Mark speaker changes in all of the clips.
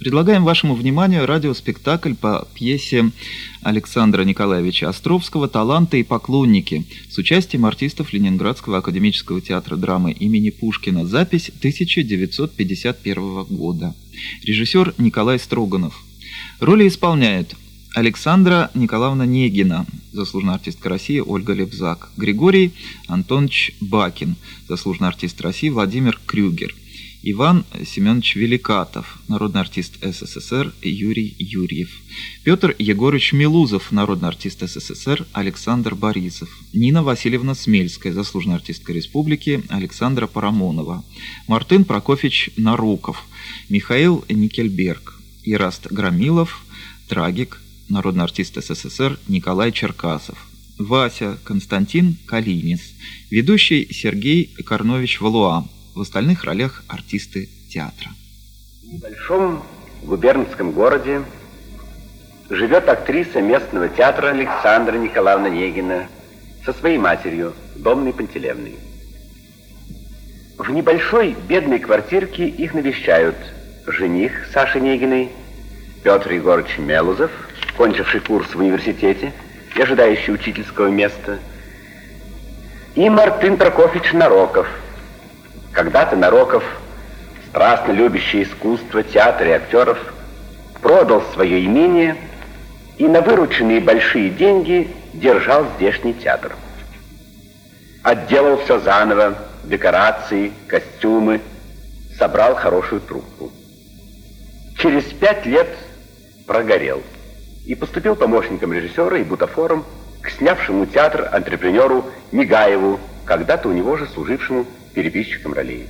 Speaker 1: Предлагаем вашему вниманию радиоспектакль по пьесе Александра Николаевича Островского «Таланты и поклонники» с участием артистов Ленинградского академического театра драмы имени Пушкина. Запись 1951 года. Режиссер Николай Строганов. Роли исполняют Александра Николаевна Негина, заслуженная артистка России Ольга Лебзак, Григорий Антонович Бакин, заслуженный артист России Владимир Крюгер, Иван Семенович Великатов, народный артист СССР Юрий Юрьев, Петр Егорович Милузов, народный артист СССР Александр Борисов, Нина Васильевна Смельская, заслуженная артистка республики Александра Парамонова, Мартын Прокофьевич Наруков, Михаил Никельберг, Ираст Громилов, трагик, народный артист СССР Николай Черкасов, Вася Константин Калинис, ведущий Сергей Корнович Валуа. В остальных ролях артисты театра.
Speaker 2: В небольшом губернском городе живет актриса местного театра Александра Николаевна Негина со своей матерью, Домной Пантелеевной. В небольшой бедной квартирке их навещают жених Саши Негиной, Петр Егорович Мелузов, кончивший курс в университете и ожидающий учительского места, и Мартын Прокофьевич Нароков. Когда-то Нароков, страстно любящий искусство, театр и актеров, продал свое имение и на вырученные большие деньги держал здешний театр. Отделал все заново, декорации, костюмы, собрал хорошую труппу. Через 5 лет прогорел и поступил помощником режиссера и бутафором к снявшему театр антрепренеру Негаеву, когда-то у него же служившему переписчиком ролей.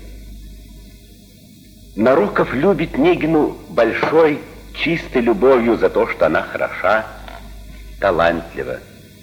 Speaker 2: Нароков любит Негину большой, чистой любовью за то, что она хороша, талантлива.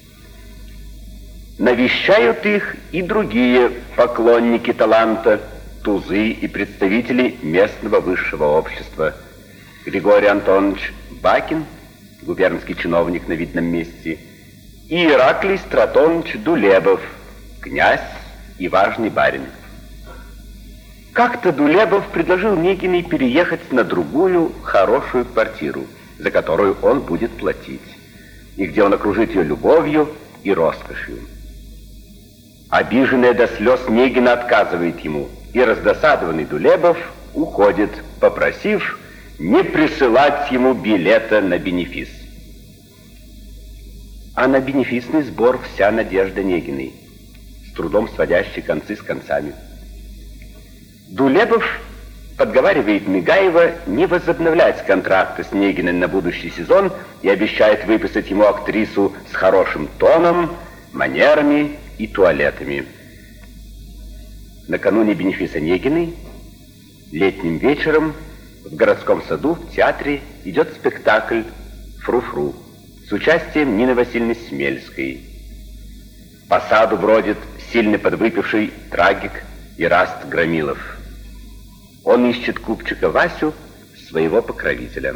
Speaker 2: Навещают их и другие поклонники таланта, тузы и представители местного высшего общества. Григорий Антонович Бакин, губернский чиновник на видном месте, и Ираклий Стратонович Дулебов, князь и важный барин. Как-то Дулебов предложил Негиной переехать на другую хорошую квартиру, за которую он будет платить, и где он окружит ее любовью и роскошью. Обиженная до слез Негина отказывает ему, и раздосадованный Дулебов уходит, попросив не присылать ему билета на бенефис. А на бенефисный сбор вся надежда Негиной, с трудом сводящий концы с концами. Дулебов подговаривает Негаева не возобновлять контракты с Негиной на будущий сезон и обещает выписать ему актрису с хорошим тоном, манерами и туалетами. Накануне бенефиса Негиной летним вечером в городском саду в театре идет спектакль «Фру-фру» с участием Нины Васильевны Смельской. По саду бродит сильно подвыпивший трагик Ираст Громилов. Он ищет купчика Васю, своего покровителя.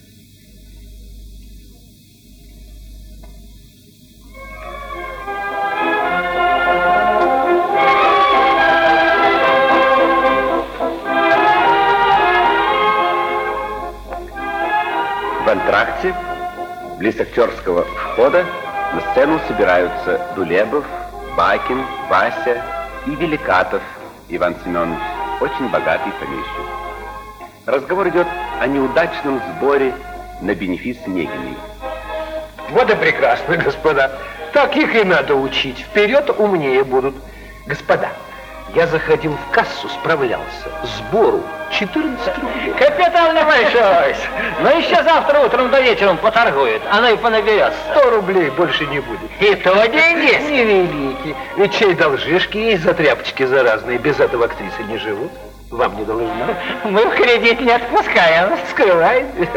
Speaker 2: В антракте, близ актерского входа, на сцену собираются Дулебов, Бакин, Вася и Великатов Иван Семенович, очень богатый помещик. Разговор идет о неудачном сборе на бенефис Негиной.
Speaker 3: Вот и прекрасно, господа. Так их и надо учить. Вперед умнее будут. Господа, я заходил в кассу, справлялся. Сбору 14 рублей.
Speaker 4: Капитан Большой, но еще завтра утром до вечера поторгует, оно и понаберется.
Speaker 3: 100 рублей больше не будет.
Speaker 4: И то деньги?
Speaker 3: Невелики. Ведь чей должишки есть за тряпочки заразные. Без этого актрисы не живут. Вам не должно.
Speaker 4: Мы в кредит не отпускаем, скрываете.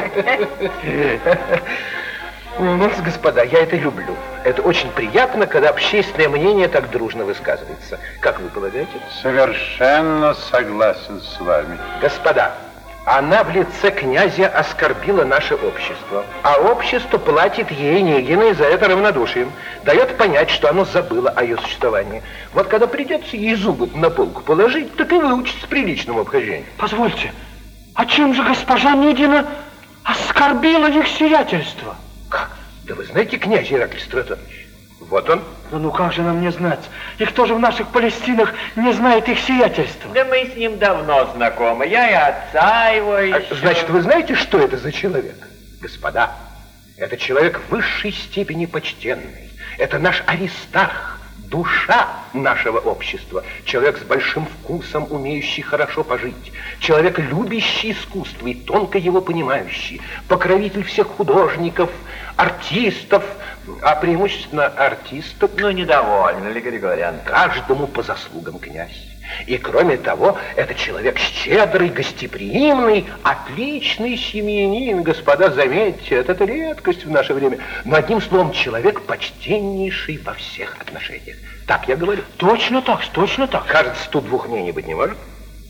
Speaker 3: Ну, господа, я это люблю. Это очень приятно, когда общественное мнение так дружно высказывается. Как вы полагаете?
Speaker 5: Совершенно согласен с вами.
Speaker 3: Господа, она в лице князя оскорбила наше общество, а общество платит ей, Негиной, за это равнодушием. Дает понять, что оно забыло о ее существовании. Вот когда придется ей зубы на полку положить, так и выучится приличному обхождению.
Speaker 6: Позвольте,
Speaker 3: А чем же госпожа Нигина оскорбила их сиятельство? Как? Да вы знаете князя Ираклий Стратонович? Вот он. Да ну как же нам не знать? И кто же в наших Палестинах не знает их сиятельства?
Speaker 4: Да мы с ним давно знакомы. Я и отца его еще...
Speaker 3: Значит, вы знаете, что это за человек? Господа, это человек высшей степени почтенный. Это наш Аристарх, душа нашего общества. Человек с большим вкусом, умеющий хорошо пожить. Человек, любящий искусство и тонко его понимающий. Покровитель всех художников, артистов, а преимущественно артисток.
Speaker 4: Ну, недовольны ли, Григорий?
Speaker 3: Каждому по заслугам, князь. И кроме того, это человек щедрый, гостеприимный, отличный семьянин. Господа, заметьте, это редкость в наше время. Но одним словом, человек почтеннейший во всех отношениях. Так я говорю? Точно так, точно так. Кажется, тут двух мнений быть не может.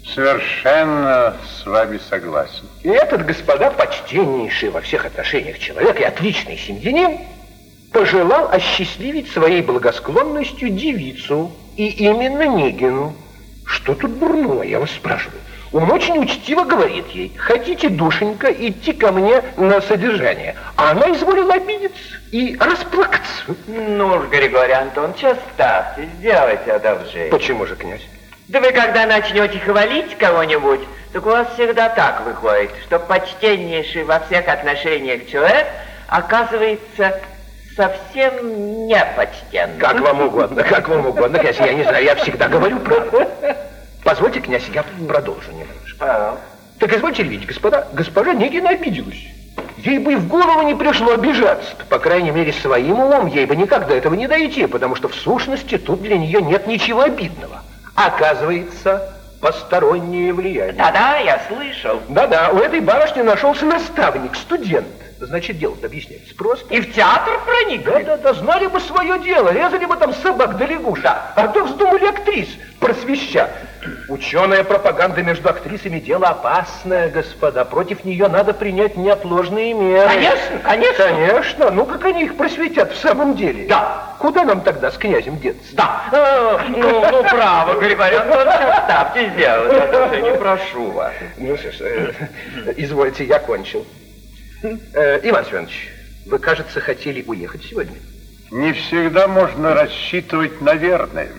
Speaker 5: Совершенно с вами согласен.
Speaker 3: И этот, господа, почтеннейший во всех отношениях человек и отличный семьянин пожелал осчастливить своей благосклонностью девицу, и именно Нигину. Что тут дурного, я вас спрашиваю? Он очень учтиво говорит ей: хотите, душенька, идти ко мне на содержание? А она изволила обидеться и расплакаться.
Speaker 4: Ну уж, Григорий Антонович, оставьте, сделайте одолжение.
Speaker 3: Почему же, князь?
Speaker 4: Да вы когда начнете хвалить кого-нибудь, так у вас всегда так выходит, что почтеннейший во всех отношениях человек оказывается совсем непочтенным.
Speaker 3: Как вам угодно, князь, я не знаю, я всегда говорю правду. Позвольте, князь, я продолжу немножко. Так извольте видеть, господа, госпожа Нигина обиделась. Ей бы и в голову не пришло обижаться. По крайней мере, своим умом ей бы никак до этого не дойти, потому что в сущности тут для нее нет ничего обидного. Оказывается, постороннее влияние.
Speaker 4: Да-да, я слышал.
Speaker 3: Да-да, у этой барышни нашелся наставник, студент. Значит, дело-то объясняется просто.
Speaker 4: И в театр проникли?
Speaker 3: Да-да-да, знали бы свое дело, резали бы там собак да лягушек. Да. А то вздумали актрис просвещать. Ученая пропаганда между актрисами дело опасное, господа. Против нее надо принять неотложные меры.
Speaker 4: Конечно, конечно.
Speaker 3: Конечно. Ну, как они их просветят в самом деле?
Speaker 4: Да.
Speaker 3: Куда нам тогда с князем деться?
Speaker 4: Да. Ну, право, Григорий Антонович, оставьте дело. Я не прошу вас.
Speaker 3: Ну, что ж, извольте, я кончил. Иван Семенович, вы, кажется, хотели уехать сегодня?
Speaker 5: Не всегда можно рассчитывать на верное.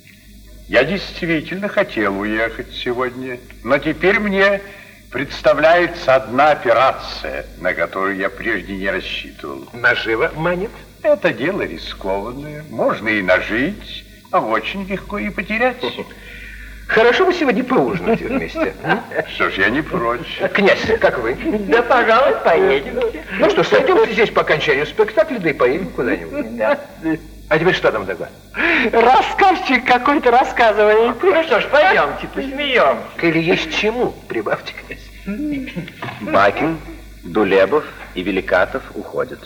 Speaker 5: Я действительно хотел уехать сегодня, но теперь мне представляется одна операция, на которую я прежде не рассчитывал.
Speaker 3: Наживо манит?
Speaker 5: Это дело рискованное. Можно и нажить, а очень легко и потерять.
Speaker 3: Хорошо бы сегодня поужинать вместе.
Speaker 5: Что ж, я не прочь.
Speaker 3: Князь, как вы?
Speaker 4: Да, пожалуй, поедемте.
Speaker 3: Ну что, сойдемся здесь по окончанию спектакля, да и поедем куда-нибудь.
Speaker 4: Да.
Speaker 3: А теперь что там такое?
Speaker 4: Рассказчик какой-то рассказывает. Ну что ж, пойдемте, посмеемся.
Speaker 3: Или есть чему, прибавьте, князь.
Speaker 2: Бакин, Дулебов и Великатов уходят.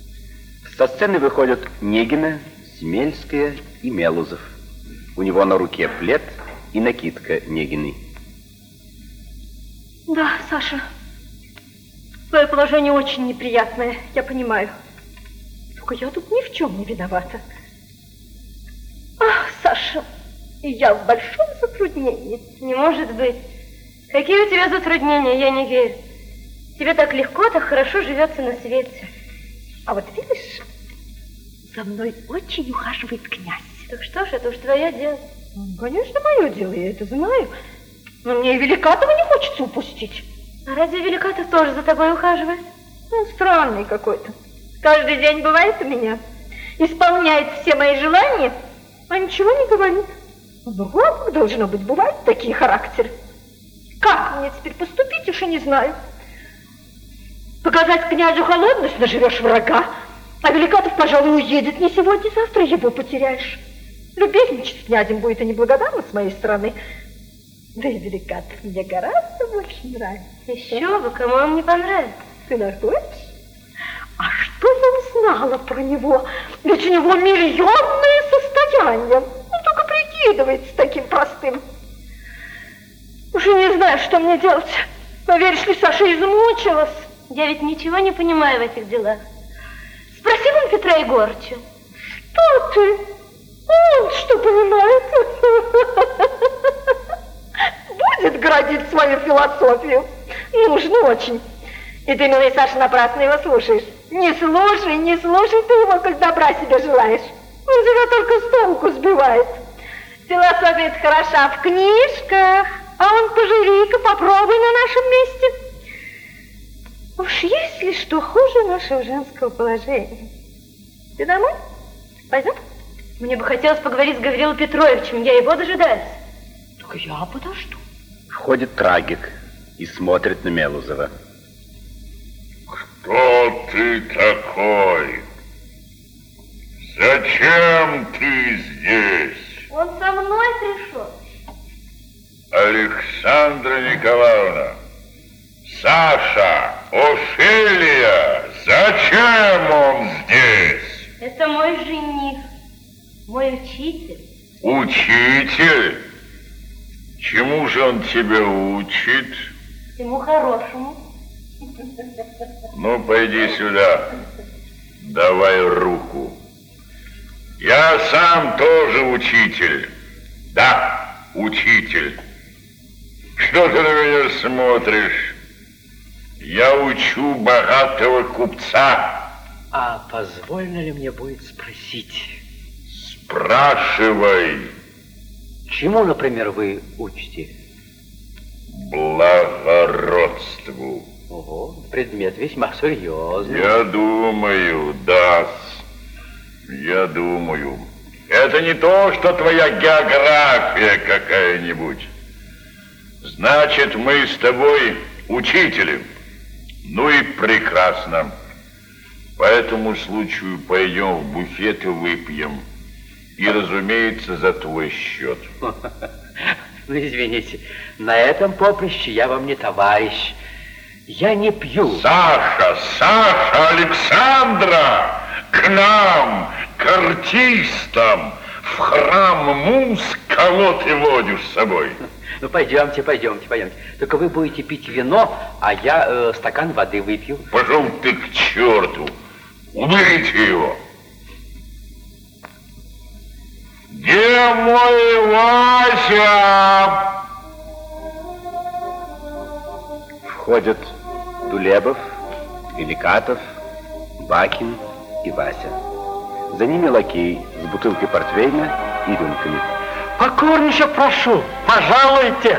Speaker 2: Со сцены выходят Нигина, Смельская и Мелузов. У него на руке плед и накидка Нигиной.
Speaker 6: Да, Саша, твое положение очень неприятное, я понимаю. Только я тут ни в чем не виновата. Ах, Саша, я в большом затруднении.
Speaker 7: Не может быть. Какие у тебя затруднения, я не верю. Тебе так легко, так хорошо живется на свете.
Speaker 6: А вот видишь, за мной очень ухаживает князь.
Speaker 7: Так что ж, это уж твое дело.
Speaker 6: Конечно, мое дело, я это знаю. Но мне и Великатова не хочется упустить.
Speaker 7: А разве Великатов тоже за тобой ухаживает?
Speaker 6: Ну, странный какой-то.
Speaker 7: Каждый день бывает у меня. Исполняет все мои желания,
Speaker 6: а ничего не говорит. Бывает, должно быть, бывают такие характеры. Как мне теперь поступить, уж и не знаю. Показать князю холодность, наживешь врага. А Великатов, пожалуй, уедет не сегодня, завтра его потеряешь. Любезничать с князем будет и неблагодарно с моей стороны. Да и Великатов мне гораздо больше нравится.
Speaker 7: Еще бы, кому он не понравится.
Speaker 6: Ты находишь? А что я узнала про него? Ведь у него миллионное состояние. Он только прикидывается таким простым. Уже не знаю, что мне делать. Но веришь ли, Саша измучилась.
Speaker 7: Я ведь ничего не понимаю в этих делах. Спроси вон Петра Егорыча.
Speaker 6: Что ты? Он что понимает? Будет градить свою философию. Нужно очень. И ты, милый Саша, напрасно его слушаешь. Не слушай ты его, коль добра себе желаешь. Он тебя только с толку сбивает. Философия хороша в книжках, а он поживи-ка, попробуй на нашем месте. Уж есть ли что хуже нашего женского положения? Ты домой? Пойдем?
Speaker 7: Мне бы хотелось поговорить с Гаврилой Петровичем, я его дожидаюсь.
Speaker 6: Только я подожду.
Speaker 2: Входит трагик и смотрит на Мелузова.
Speaker 5: Кто ты такой? Зачем ты здесь?
Speaker 7: Он со мной пришел.
Speaker 5: Александра Николаевна, Саша, Офелия, зачем он здесь?
Speaker 7: Это мой жених, мой учитель.
Speaker 5: Учитель? Чему же он тебя учит?
Speaker 7: Всему хорошему.
Speaker 5: Ну, пойди сюда, давай руку. Я сам тоже учитель. Да, учитель. Что ты на меня смотришь? Я учу богатого купца.
Speaker 3: А позволено ли мне будет спросить?
Speaker 5: Спрашивай.
Speaker 3: Чему, например, вы учите?
Speaker 5: Благородству.
Speaker 3: Ого, предмет весьма серьезный.
Speaker 5: Я думаю, да. Я думаю. Это не то, что твоя география какая-нибудь. Значит, мы с тобой учители. Ну и прекрасно. По этому случаю пойдем в буфет и выпьем. И, разумеется, за твой счет.
Speaker 3: Ну, извините, на этом поприще я вам не товарищ. Я не пью.
Speaker 5: Саша, Александра, к нам, к артистам, в храм муз, кого ты водишь с собой?
Speaker 3: Ну, пойдемте. Только вы будете пить вино, а я стакан воды выпью.
Speaker 5: Пошел ты к черту. Уберите его. Где мой Вася?
Speaker 2: Входят Дулебов, Великатов, Бакин и Вася. За ними лакей с бутылкой портвейна и рюмками.
Speaker 3: Покорнейше прошу, пожалуйте.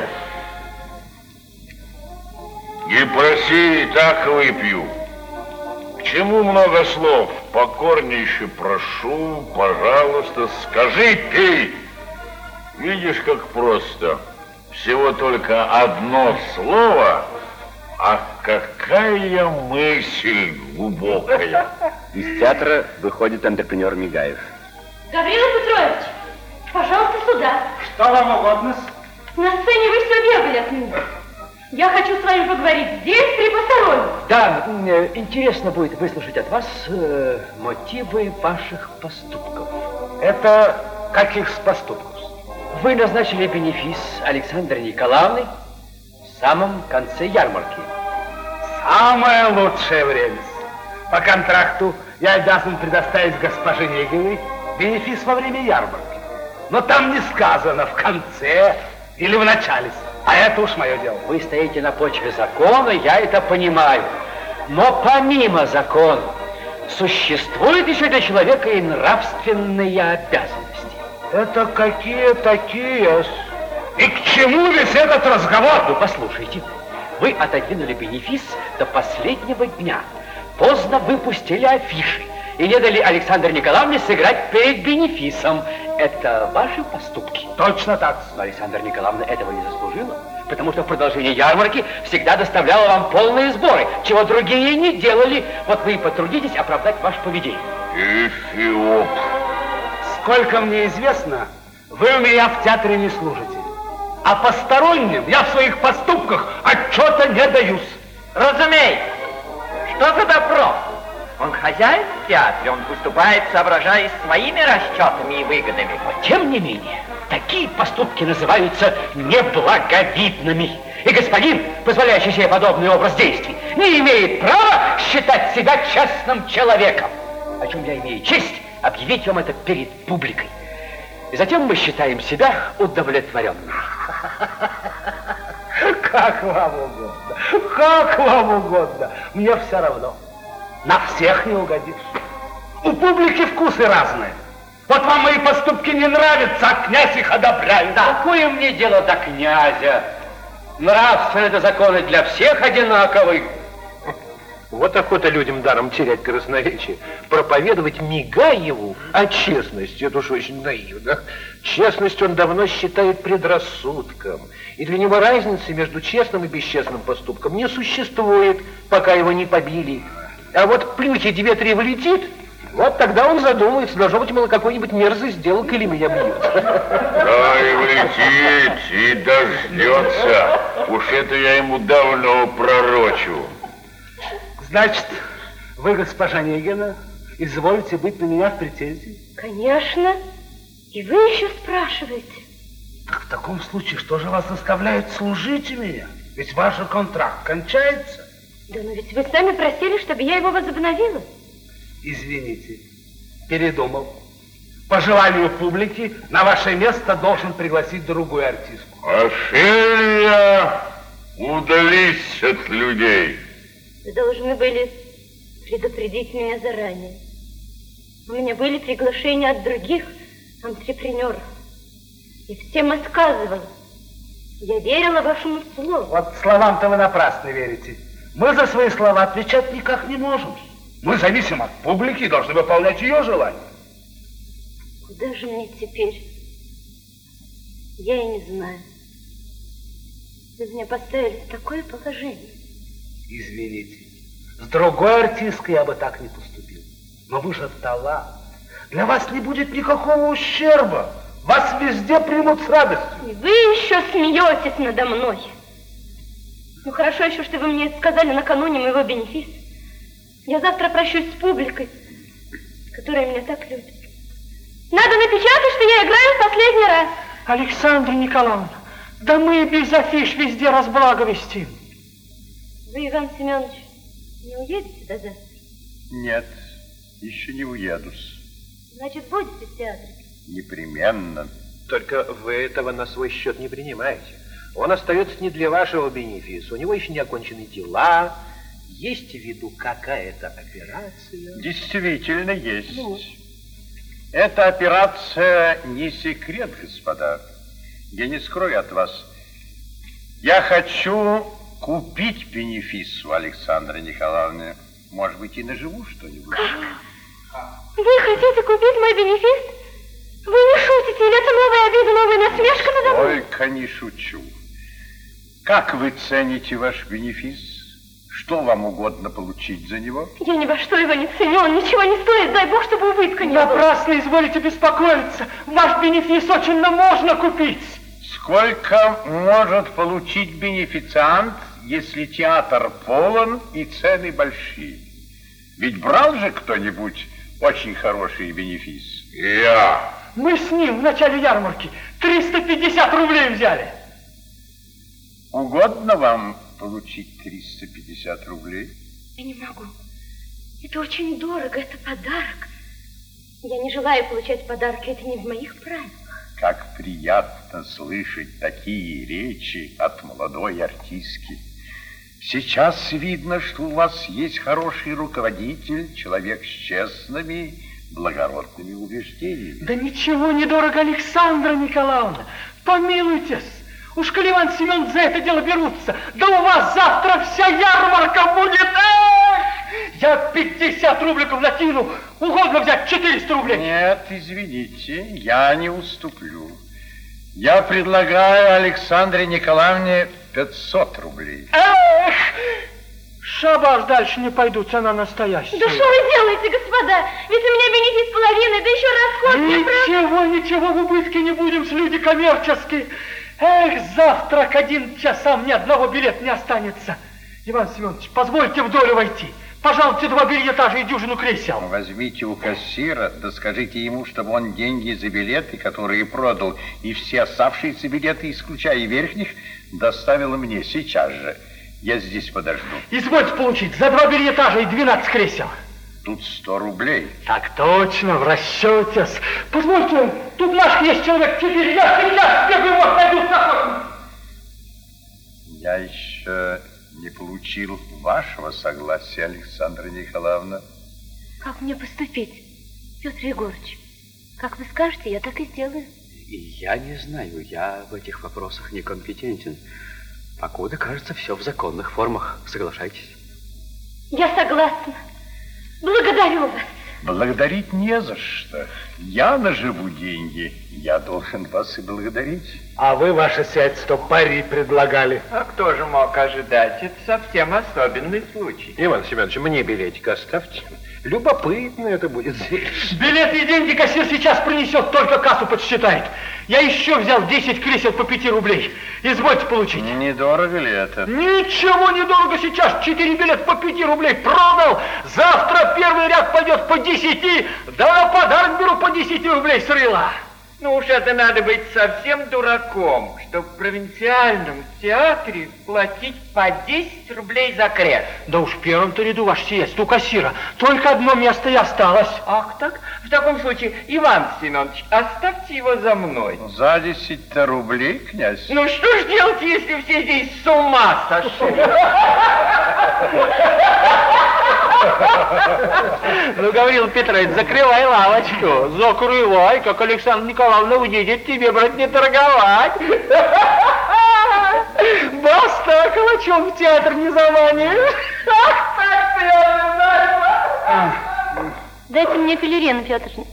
Speaker 5: Не проси, так выпью. К чему много слов? Покорнейше прошу, пожалуйста, скажи, пей. Видишь, как просто. Всего только одно слово, а какая мысль глубокая.
Speaker 2: Из театра выходит антрепренер Мигаев.
Speaker 7: Гаврила Петрович, пожалуйста, сюда.
Speaker 3: Что вам угодно?
Speaker 7: На сцене вы все бегали от меня. Я хочу с вами поговорить здесь, при посторонних.
Speaker 3: Да, интересно будет выслушать от вас мотивы ваших поступков.
Speaker 8: Это каких поступков?
Speaker 3: Вы назначили бенефис Александры Николаевны в самом конце ярмарки.
Speaker 8: Самое лучшее время. По контракту я обязан предоставить госпоже Негиной бенефис во время ярмарки. Но там не сказано в конце или в начале. А это уж мое дело.
Speaker 3: Вы стоите на почве закона, я это понимаю. Но помимо закона существуют еще для человека и нравственные обязанности.
Speaker 8: Это какие такие? И к чему весь этот разговор?
Speaker 3: Ну, послушайте, вы отодвинули бенефис до последнего дня. Поздно выпустили афиши и не дали Александре Николаевне сыграть перед бенефисом. Это ваши поступки?
Speaker 8: Точно так.
Speaker 3: Но Александра Николаевна этого не заслужила, потому что в продолжении ярмарки всегда доставляла вам полные сборы, чего другие не делали. Вот вы и потрудитесь оправдать ваше поведение.
Speaker 5: Эфиоп.
Speaker 8: Сколько мне известно, вы у меня в театре не служите. А посторонним я в своих поступках отчета не даюсь.
Speaker 4: Разумеется. Что за допрос? Он хозяин в театре, он поступает, соображая своими расчетами и выгодами.
Speaker 3: Но тем не менее, такие поступки называются неблаговидными. И господин, позволяющий себе подобный образ действий, не имеет права считать себя честным человеком. О чем я имею честь объявить вам это перед публикой. И затем мы считаем себя удовлетворенными.
Speaker 8: Как вам угодно. Как вам угодно. Мне все равно. На всех не угодишь. У публики вкусы разные. Вот вам мои поступки не нравятся, а князь их одобряет.
Speaker 3: Да. Какое мне дело до князя? Нравственные законы для всех одинаковы. Вот охота людям даром терять красноречие. Проповедовать Мигаеву о честности. Это уж очень наивно. Честность он давно считает предрассудком. И для него разницы между честным и бесчестным поступком не существует, пока его не побили. А вот плюхи 2-3 влетит, вот тогда он задумается, должно быть, мало какой-нибудь мерзость сделал, или меня бьют.
Speaker 9: Да, и влетит, и дождется. Уж это я ему давно пророчу.
Speaker 8: Значит, вы, госпожа Негина, изволите быть на меня в претензии?
Speaker 7: Конечно. И вы еще спрашиваете.
Speaker 8: Так в таком случае, что же вас заставляет служить у меня? Ведь ваш контракт кончается.
Speaker 7: Да, но ведь вы сами просили, чтобы я его возобновила.
Speaker 8: Извините, передумал. По желанию публики на ваше место должен пригласить другую артистку.
Speaker 9: Офелия, удались от людей.
Speaker 7: Вы должны были предупредить меня заранее. У меня были приглашения от других антрепренеров. И всем отказывала. Я верила вашему слову.
Speaker 8: Вот словам-то вы напрасно верите. Мы за свои слова отвечать никак не можем. Мы зависим от публики и должны выполнять ее желания.
Speaker 7: Куда же мне теперь? Я и не знаю. Вы меня поставили в такое положение.
Speaker 8: Извините. С другой артисткой я бы так не поступил. Но вы же талант. Для вас не будет никакого ущерба. Вас везде примут с радостью.
Speaker 7: И вы еще смеетесь надо мной. Ну хорошо еще, что вы мне сказали накануне моего бенефиса. Я завтра прощусь с публикой, которая меня так любит. Надо напечатать, что я играю в последний раз.
Speaker 3: Александра Николаевна, да мы без афиш везде разблаговестим.
Speaker 7: Вы, Иван Семенович, не уедете до завтра?
Speaker 5: Нет, еще не уеду-с.
Speaker 7: Значит, будете в театре?
Speaker 5: Непременно.
Speaker 3: Только вы этого на свой счет не принимаете. Он остается не для вашего бенефиса. У него еще не окончены дела. Есть в виду какая-то операция?
Speaker 5: Действительно есть. Эта операция не секрет, господа. Я не скрою от вас. Я хочу купить бенефис у Александры Николаевны. Может быть, и наживу что-нибудь.
Speaker 7: Как? Вы хотите купить мой бенефис? Вы не шутите, или это новая обида, новая насмешка надо мной?
Speaker 5: Только не шучу. Как вы цените ваш бенефис? Что вам угодно получить за него?
Speaker 7: Я ни во что его не ценю, он ничего не стоит, дай бог, чтобы убытка не было.
Speaker 3: Напрасно изволите беспокоиться. Ваш бенефис очень можно купить.
Speaker 5: Сколько может получить бенефициант, если театр полон и цены большие? Ведь брал же кто-нибудь очень хороший бенефис?
Speaker 9: Я.
Speaker 3: Мы с ним в начале ярмарки 350 рублей взяли.
Speaker 5: Угодно вам получить 350 рублей?
Speaker 7: Я не могу. Это очень дорого, это подарок. Я не желаю получать подарки, это не в моих правилах.
Speaker 5: Как приятно слышать такие речи от молодой артистки. Сейчас видно, что у вас есть хороший руководитель, человек с честными, благородными убеждениями.
Speaker 3: Да ничего не дорого, Александра Николаевна. Помилуйтесь. Уж коли Иван Семенович за это дело берутся, да у вас завтра вся ярмарка будет. Эх! Я 50 рубликов накину. Угодно взять 400 рублей.
Speaker 5: Нет, извините, я не уступлю. Я предлагаю Александре Николаевне 500 рублей.
Speaker 3: Эх! Шабаш, дальше не пойду, цена настоящая.
Speaker 7: Да что вы делаете, господа? Ведь у меня бенефис половины, да еще расход.
Speaker 3: Ничего, в убытке не будем, с люди коммерческие. Эх, завтра к 11 часам ни одного билета не останется. Иван Семенович, позвольте в долю войти. Пожалуйте 2 бельетажа и дюжину кресел.
Speaker 5: Возьмите у кассира, да скажите ему, чтобы он деньги за билеты, которые продал, и все оставшиеся билеты, исключая верхних, доставил мне сейчас же. Я здесь подожду.
Speaker 3: Извольте получить за 2 бельетажа и 12 кресел.
Speaker 5: Тут 100 рублей.
Speaker 3: Так точно, в расчете. Позвольте, тут наш есть человек 4. Я сейчас бегаю, вот, найду знакомый.
Speaker 5: Я еще не получил вашего согласия, Александра Николаевна.
Speaker 7: Как мне поступить, Петр Егорыч? Как вы скажете, я так и сделаю.
Speaker 10: Я не знаю, я в этих вопросах некомпетентен. Покуда, кажется, все в законных формах. Соглашайтесь.
Speaker 7: Я согласна. Благодарю вас.
Speaker 5: Благодарить не за что. Я наживу деньги. Я должен вас и благодарить.
Speaker 3: А вы, ваше сиятельство, пари предлагали.
Speaker 4: А кто же мог ожидать? Это совсем особенный случай.
Speaker 3: Иван Семенович, мне билетик оставьте. Любопытно это будет.
Speaker 8: Билеты и деньги кассир сейчас принесет, только кассу подсчитает. Я еще взял 10 кресел по 5 рублей. Извольте получить.
Speaker 5: Недорого ли это?
Speaker 8: Ничего недорого сейчас. 4 билета по 5 рублей продал. Завтра первый ряд пойдет по 10. Да на подарок беру по 10 рублей с рыла.
Speaker 4: Ну уж это надо быть совсем дураком, чтобы в провинциальном театре платить по 10 рублей за крест.
Speaker 8: Да уж в первом-то ряду, ваше сиятельство, у кассира. Только одно место и осталось.
Speaker 4: Ах так? В таком случае, Иван Семенович, оставьте его за мной.
Speaker 5: За 10 рублей, князь?
Speaker 4: Ну что ж делать, если все здесь с ума сошли?
Speaker 8: Ну, Гаврил Петрович, закрывай лавочку. Закрывай, как Александра Николаевна увидит, тебе, брат, не торговать. Баста, калачом в театр не заманишь.
Speaker 7: Дайте мне филерена, Петровна.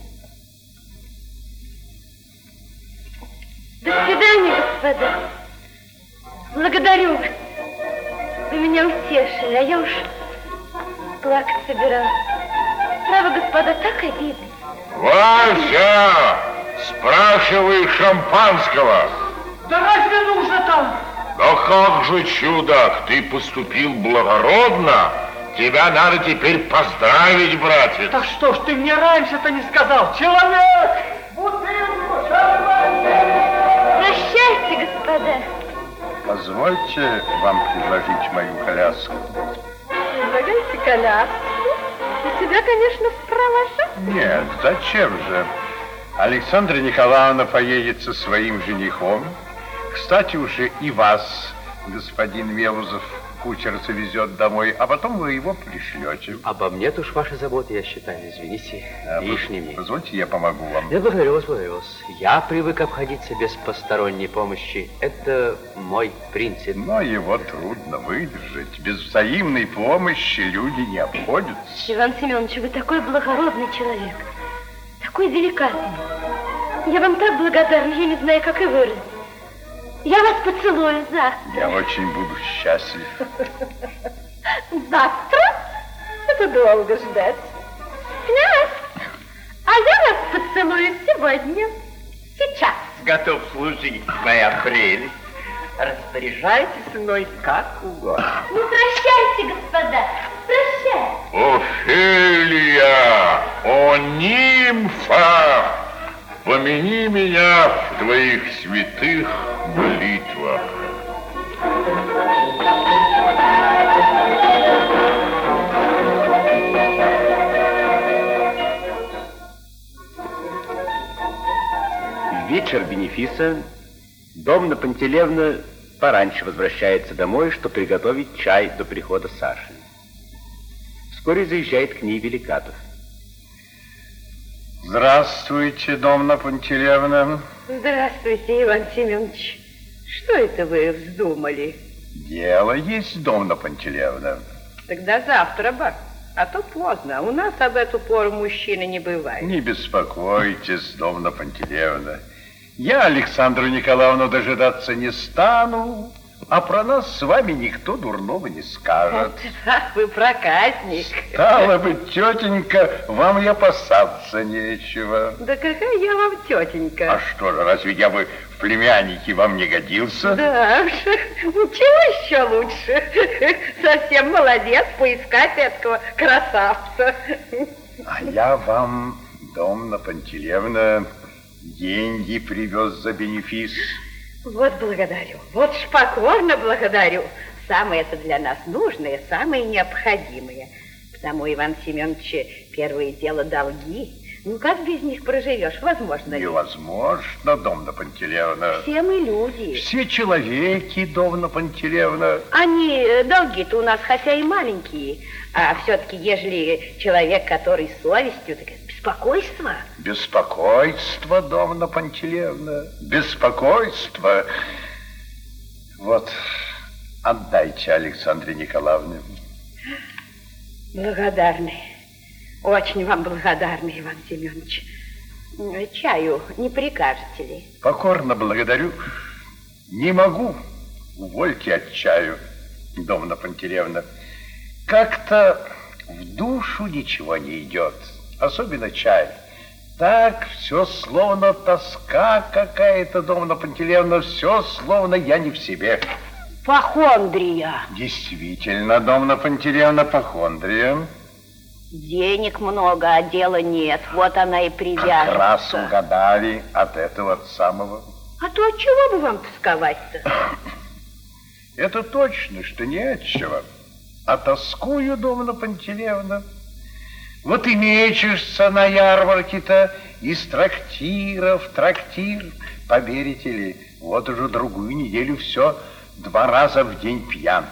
Speaker 7: До свидания, господа. Благодарю вас. Вы меня утешили, а я уж плакать собиралась. Право, господа, так обидно.
Speaker 9: Вася, спрашивай шампанского.
Speaker 8: Да разве нужно там?
Speaker 9: Да как же, чудак, ты поступил благородно. Тебя надо теперь поздравить, братец.
Speaker 8: Так что ж ты мне раньше-то не сказал? Человек! Бутылку, шампанское!
Speaker 7: Прощайте, господа.
Speaker 5: Позвольте вам предложить мою коляску.
Speaker 6: Предлагайте коляску. И себя, конечно, провожать.
Speaker 5: Нет, зачем же? Александра Николаевна поедет со своим женихом. Кстати, уже и вас, господин Мелузов, кучер завезет домой, а потом вы его пришлете.
Speaker 10: Обо мне-то уж ваши заботы, я считаю, извините, лишними.
Speaker 5: Позвольте, я помогу вам.
Speaker 10: Я благодарю вас, благодарю вас. Я привык обходиться без посторонней помощи. Это мой принцип.
Speaker 5: Но его трудно выдержать. Без взаимной помощи люди не обходятся.
Speaker 7: Иван Семенович, вы такой благородный человек. Такой деликатный. Я вам так благодарна, я не знаю, как и выразить. Я вас поцелую завтра.
Speaker 5: Я очень буду счастлив.
Speaker 6: Завтра? Это долго ждать. Князь, а я вас поцелую сегодня. Сейчас.
Speaker 4: Готов служить, моя прелесть. Распоряжайтесь мной как угодно.
Speaker 7: Ну, прощайте, господа, прощайте.
Speaker 9: Офелия, о нимфа, помяни меня в твоих святых молитвах.
Speaker 2: Вечер бенефиса. Домна Пантелеевна пораньше возвращается домой, чтобы приготовить чай до прихода Саши. Вскоре заезжает к ней Великатов.
Speaker 5: Здравствуйте, Домна Пантелеевна.
Speaker 6: Здравствуйте, Иван Семенович. Что это вы вздумали?
Speaker 5: Дело есть, Домна Пантелеевна.
Speaker 6: Тогда завтра, бар. А то поздно. У нас об эту пору мужчины не бывает.
Speaker 5: Не беспокойтесь, Домна Пантелеевна. Я Александру Николаевну дожидаться не стану, а про нас с вами никто дурного не скажет.
Speaker 6: Ах, вы проказник.
Speaker 5: Стало быть, тетенька, вам и опасаться нечего.
Speaker 6: Да какая я вам тетенька?
Speaker 5: А что же, разве я бы в племяннике вам не годился?
Speaker 6: Да уж, чего еще лучше? Совсем молодец поискать этого красавца.
Speaker 5: А я вам, Домна Пантелеевна, деньги привез за бенефис.
Speaker 6: Вот благодарю, вот ж покорно благодарю. Самое это для нас нужное, самое необходимое. Потому, Иван Семенович, первое дело долги. Ну, как без них проживешь? Возможно ли?
Speaker 5: Невозможно, Домна Пантелеевна.
Speaker 6: Все мы люди.
Speaker 5: Все человеки, Домна Пантелеевна.
Speaker 6: Они, долги-то у нас хотя и маленькие, а все-таки, ежели человек, который с совестью, так беспокойство.
Speaker 5: Беспокойство, Домна Пантелеевна, беспокойство. Вот, отдайте Александре Николаевне.
Speaker 6: Благодарны. Очень вам благодарны, Иван Семенович. Чаю не прикажете ли?
Speaker 5: Покорно благодарю. Не могу. Увольте от чаю, Домна Пантелеевна. Как-то в душу ничего не идет. Особенно чай. Так все словно тоска какая-то, Домна Пантелеевна. Все словно я не в себе.
Speaker 6: Похондрия.
Speaker 5: Действительно, Домна Пантелеевна, похондрия.
Speaker 6: Денег много, а дела нет. Вот она и привяжется.
Speaker 5: Как раз угадали от этого самого.
Speaker 6: А то от чего бы вам тосковать-то?
Speaker 5: Это точно, что не от чего. А тоскую, Домна Пантелеевна. Вот и мечешься на ярмарке-то из трактира в трактир. Поверите ли, вот уже другую неделю все 2 раза в день пьян.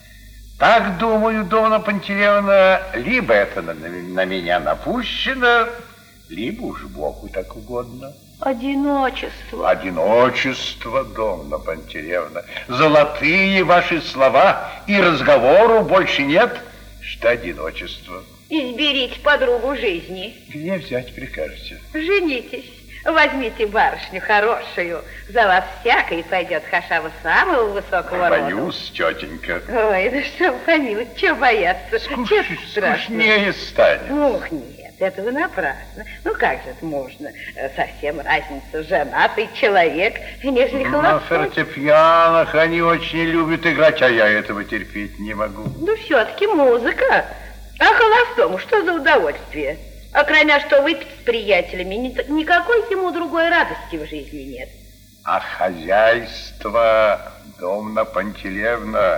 Speaker 5: Так, думаю, Домна Пантелеевна, либо это на меня напущено, либо уж Богу так угодно.
Speaker 6: Одиночество.
Speaker 5: Одиночество, Домна Пантелеевна. Золотые ваши слова, и разговору больше нет, что одиночество.
Speaker 6: Изберите подругу жизни.
Speaker 5: Где взять прикажете?
Speaker 6: Женитесь. Возьмите барышню хорошую. За вас всякой пойдет хашава самого высокого рода.
Speaker 5: Боюсь, тетенька.
Speaker 6: Ой, да что вы помилуйте, чего бояться?
Speaker 5: Скучнее станет.
Speaker 6: Ух, нет, это вы напрасно. Ну как же это можно? Совсем разница, женатый человек, нежели холостой.
Speaker 5: На фортепианах они очень любят играть, а я этого терпеть не могу.
Speaker 6: Ну все-таки музыка. А холостому что за удовольствие? А кроме что выпить с приятелями, никакой ему другой радости в жизни нет.
Speaker 5: А хозяйство, Домна Пантелеевна,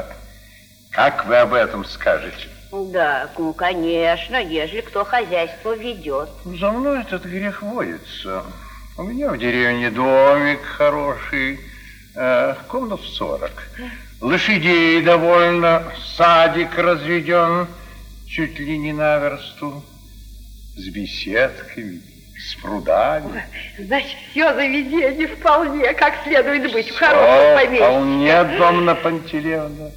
Speaker 5: как вы об этом скажете?
Speaker 6: Да, ну, конечно, ежели кто хозяйство ведет.
Speaker 5: За мной этот грех водится. У меня в деревне домик хороший, комнат 40. Лошадей довольно, садик разведен, чуть ли не на версту. С беседками, с прудами.
Speaker 6: Значит, все заведение вполне, как следует быть в хорошем поместье.
Speaker 5: Вполне, Домна Пантелеевна.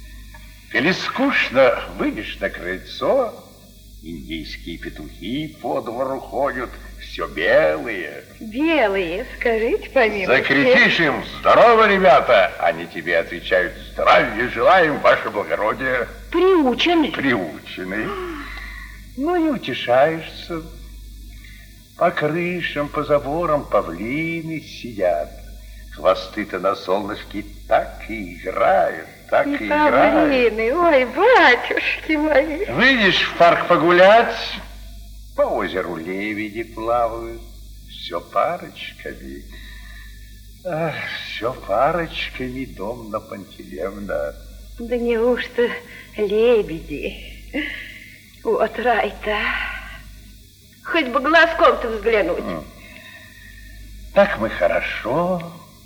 Speaker 5: Или скучно, выйдешь на крыльцо, индийские петухи по двору ходят, все белые.
Speaker 6: Белые, скажите, помилуйте.
Speaker 5: Закричишь им: здорово, ребята! Они тебе отвечают: здравия желаем, ваше благородие.
Speaker 6: Приучены.
Speaker 5: Приучены. Ну и утешаешься. По крышам, по заборам павлины сидят. Хвосты-то на солнышке так и играют, так и играют.
Speaker 6: Павлины, ой, батюшки мои.
Speaker 5: Выйдешь в парк погулять, по озеру лебеди плавают. Все парочками. Ах, все парочками, Домна Пантелеевна.
Speaker 6: Да неужто лебеди? Вот рай-то. Хоть бы глазком-то взглянуть.
Speaker 5: Так мы хорошо,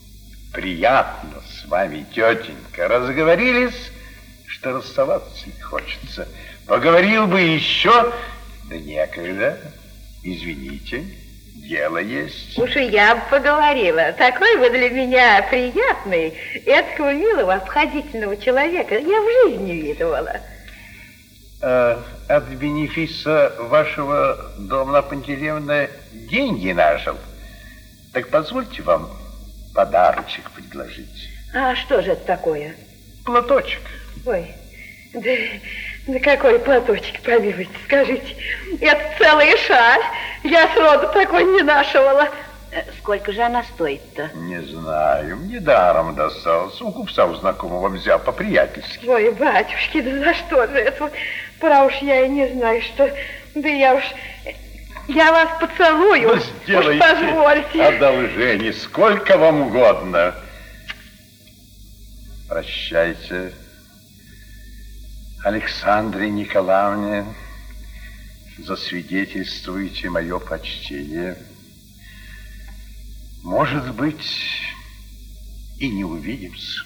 Speaker 5: приятно с вами, тетенька, разговорились, что расставаться не хочется. Поговорил бы еще, да некогда. Извините, дело есть.
Speaker 6: Уж и я бы поговорила. Такой вы для меня приятный, эткого милого, обходительного человека я в жизни не видывала.
Speaker 5: От бенефиса вашего, Домна Пантелеевна, деньги нажил. Так позвольте вам подарочек предложить.
Speaker 6: А что же это такое?
Speaker 5: Платочек.
Speaker 6: Ой, да какой платочек, помилуйте, скажите. Это целая шаль. Я сроду такой не нашивала. Сколько же она стоит-то?
Speaker 5: Не знаю, мне даром досталось. У купца у знакомого взял по-приятельски.
Speaker 6: Ой, батюшки, да за что же это? Пора уж я и не знаю, что... Да я вас поцелую.
Speaker 5: Ну, сделайте
Speaker 6: уж позвольте.
Speaker 5: Одолжение, сколько вам угодно. Прощайте, Александре Николаевне. засвидетельствуете мое почтение. Может быть, и не увидимся.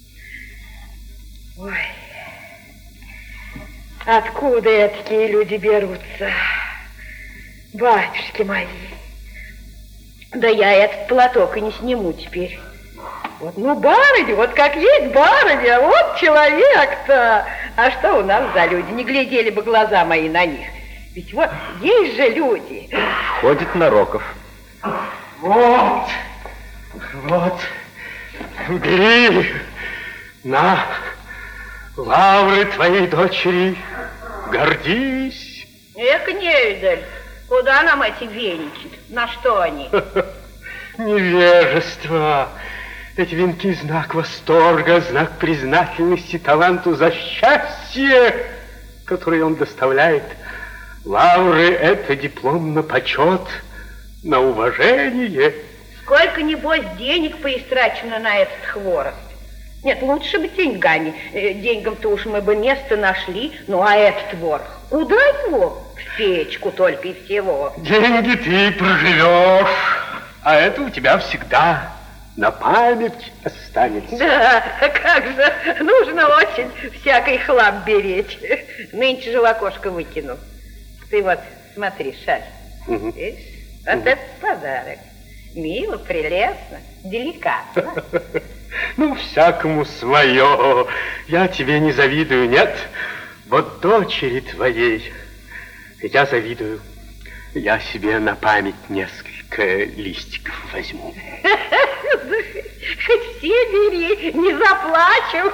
Speaker 6: Ой, откуда такие люди берутся? Батюшки мои. Да я этот платок и не сниму теперь. Вот, ну, барыня, вот как есть барыня, вот человек-то. А что у нас за люди? Не глядели бы глаза мои на них. Ведь вот есть же люди.
Speaker 2: Ходит Нароков.
Speaker 8: Вот, бери, на, лавры твоей дочери, гордись.
Speaker 6: Эх, невидаль, куда нам эти веники? На что они?
Speaker 8: Невежество. Эти венки — знак восторга, знак признательности таланту за счастье, которое он доставляет. Лавры — это диплом на почет, на уважение.
Speaker 6: Сколько, небось, денег поистрачено на этот хворост? Нет, лучше бы деньгами. Деньгам-то уж мы бы место нашли. Ну, а этот ворох, куда его? В печку только и всего.
Speaker 8: Деньги ты проживешь, а это у тебя всегда на память останется.
Speaker 6: Да, как же, нужно очень всякий хлам беречь. Нынче же в окошко выкину. Ты вот смотри, шаль. Видишь? Вот это подарок. Мило, прелестно, деликатно.
Speaker 8: Ну, всякому свое. Я тебе не завидую, нет? Вот дочери твоей я завидую. Я себе на память несколько листиков возьму.
Speaker 6: Хоть все бери, не заплачу.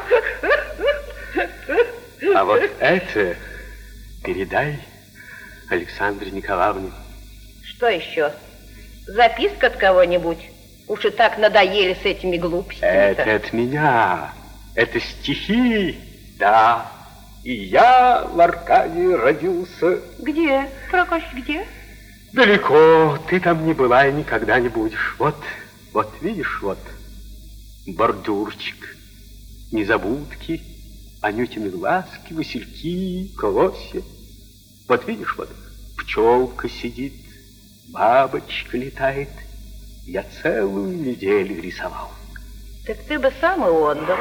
Speaker 8: А вот это передай Александре Николаевне.
Speaker 6: Что еще? Записка от кого-нибудь? Уж и так надоели с этими глупостями.
Speaker 8: Это от меня. Это стихи, да. И я в Аркадии родился.
Speaker 6: Где? Прокофьев, где?
Speaker 8: Далеко. Ты там не была и никогда не будешь. Вот видишь, вот бордюрчик, незабудки, Анютины глазки, васильки, колосья. Вот видишь, вот пчелка сидит, бабочка летает. Я целую неделю рисовал.
Speaker 6: Так ты бы сам и отдал.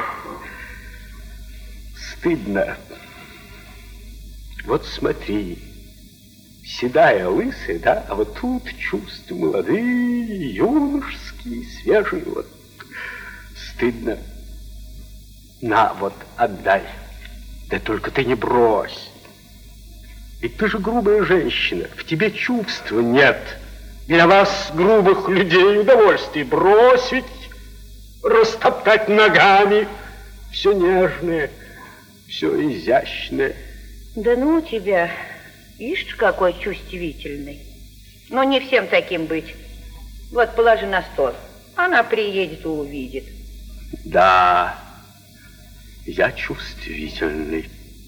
Speaker 8: Стыдно. Вот смотри, седая, лысая, да, а вот тут чувства молодые, юношеские, свежие, вот. Стыдно. На, вот, отдай. Да только ты не брось. Ведь ты же грубая женщина, в тебе чувства нет. Для вас, грубых людей, удовольствие бросить, растоптать ногами. Все нежное, все изящное.
Speaker 6: Да ну тебя, ишь, какой чувствительный. Но не всем таким быть. Вот положи на стол, она приедет и увидит.
Speaker 8: Да, я чувствительный.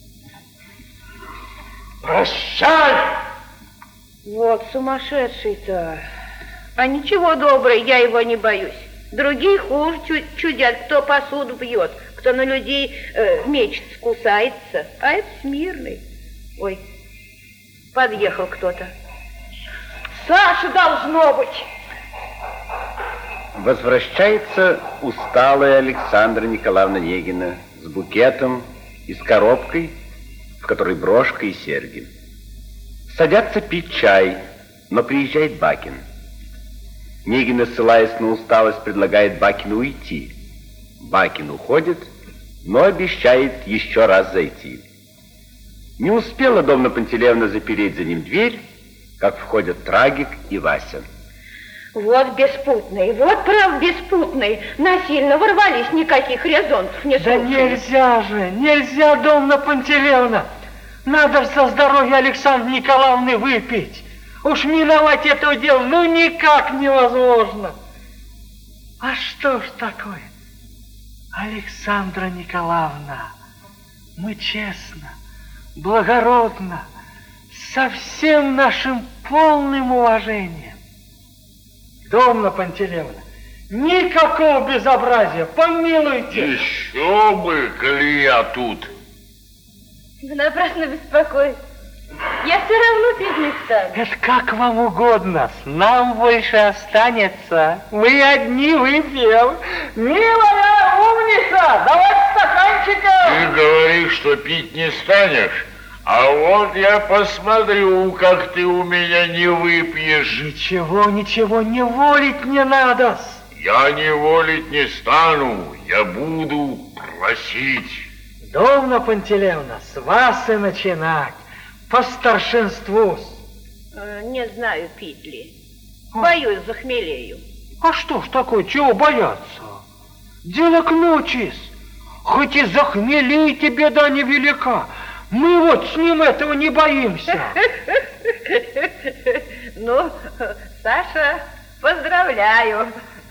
Speaker 8: Прощай!
Speaker 6: Вот сумасшедший-то. А ничего, добрый, я его не боюсь. Другие хуже чудят, кто посуду пьет, кто на людей мечется, кусается. А это смирный. Ой, подъехал кто-то. Саша должно быть.
Speaker 2: Возвращается усталая Александра Николаевна Негина с букетом и с коробкой, в которой брошка и серьги. Садятся пить чай, но приезжает Бакин. Негина, ссылаясь на усталость, предлагает Бакину уйти. Бакин уходит, но обещает еще раз зайти. Не успела Домна Пантелеевна запереть за ним дверь, как входят Трагик и Вася.
Speaker 6: Вот беспутный, вот прав беспутный. Насильно ворвались, никаких резонов не слушали.
Speaker 3: Да нельзя, Домна Пантелеевна. Надо за здоровье Александры Николаевны выпить. Уж миновать этого дела никак невозможно. А что ж такое? Александра Николаевна, мы честно, благородно, со всем нашим полным уважением. Домна Пантелеевна, никакого безобразия, помилуйте.
Speaker 9: Еще бы, коли я тут.
Speaker 7: Вы напрасно беспокоитесь. Я все равно пить не стану.
Speaker 3: Это как вам угодно. Нам больше останется. Мы одни выпьем. Милая умница, давай стаканчика.
Speaker 9: Ты говоришь, что пить не станешь, а вот я посмотрю, как ты у меня не выпьешь.
Speaker 3: Ничего, ничего, не волить не надо.
Speaker 9: Я не волить не стану, я буду просить.
Speaker 3: Домна Пантелеевна, с вас и начинать. По старшинству.
Speaker 6: Не знаю, пить ли. Боюсь, захмелею.
Speaker 3: А что ж такое, чего бояться? Дело к ночи. Хоть и захмелей, беда невелика. Мы вот с ним этого не боимся.
Speaker 6: Ну, Саша, поздравляю.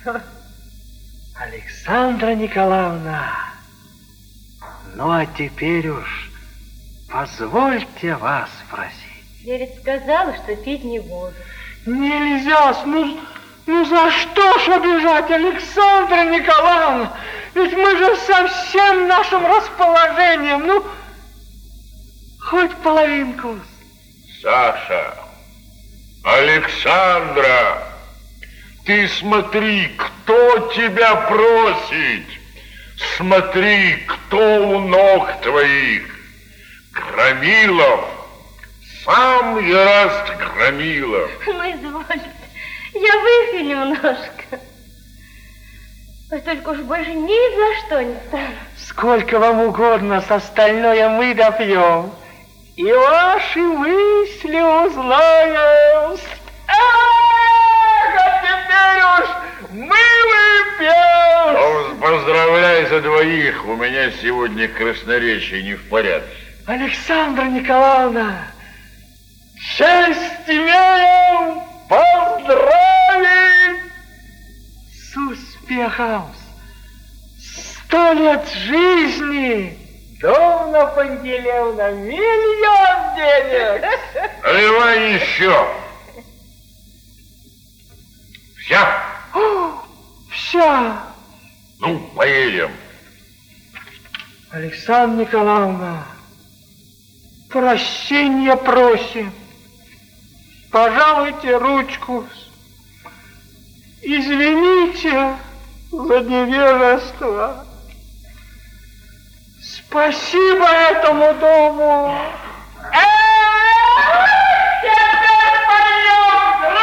Speaker 3: Александра Николаевна, ну а теперь уж позвольте вас спросить.
Speaker 7: Я ведь сказала, что пить не буду.
Speaker 3: Нельзя, ну за что ж обижать, Александра Николаевна? Ведь мы же со всем нашим расположением, ну, хоть половинку.
Speaker 9: Саша, Александра, ты смотри, кто тебя просит. Смотри, кто у ног твоих. Громилов, сам Ераст Громилов.
Speaker 7: Ну, извольте, я выпью немножко. Но только уж больше ни за что не стану.
Speaker 3: Сколько вам угодно, с остальное мы допьем. И ваши мысли узнаем. Эх, а теперь уж мы выпьем.
Speaker 9: Поздравляй за двоих, у меня сегодня красноречие не в порядке.
Speaker 3: Александра Николаевна, честь имеем поздравить с успехом. 100 лет жизни, Домна Пантелеевна, 1 миллион денег.
Speaker 9: Наливай еще. Вся?
Speaker 3: Вся.
Speaker 9: Ну, поедем.
Speaker 3: Александра Николаевна, прощения просим. Пожалуйте ручку. Извините за невежество. Спасибо этому дому. Теперь поем.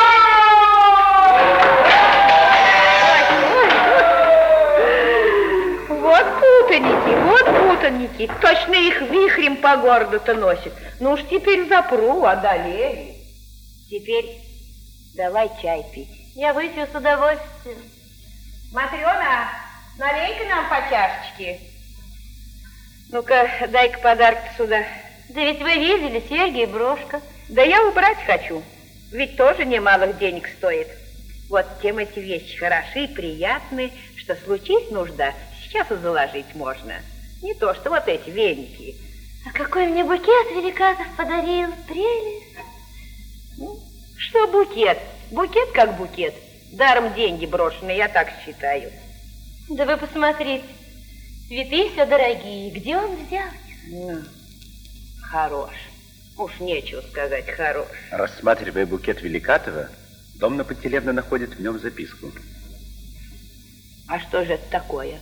Speaker 6: Вот путаники. Точно их вихрем по городу-то носит. Ну уж теперь запру, одолели. Теперь давай чай пить.
Speaker 7: Я выпью с удовольствием.
Speaker 6: Матрена, налей-ка нам по чашечке. Ну-ка, дай-ка подарок сюда.
Speaker 7: Да ведь вы видели, серьги и брошка.
Speaker 6: Да я убрать хочу. Ведь тоже немалых денег стоит. Вот тем эти вещи хороши, приятны, что случись нужда, сейчас и заложить можно. Не то, что вот эти веники.
Speaker 7: А какой мне букет Великанов подарил, прелесть.
Speaker 6: Ну, что букет? Букет как букет. Даром деньги брошены, я так считаю.
Speaker 7: Да вы посмотрите, цветы все дорогие, где он взял?
Speaker 6: Ну, хорош. Уж нечего сказать, хорош.
Speaker 2: Рассматривая букет Великатова, Домна Пантелеевна находит в нем записку.
Speaker 6: А что же это такое?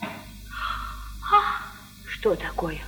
Speaker 6: Что такое?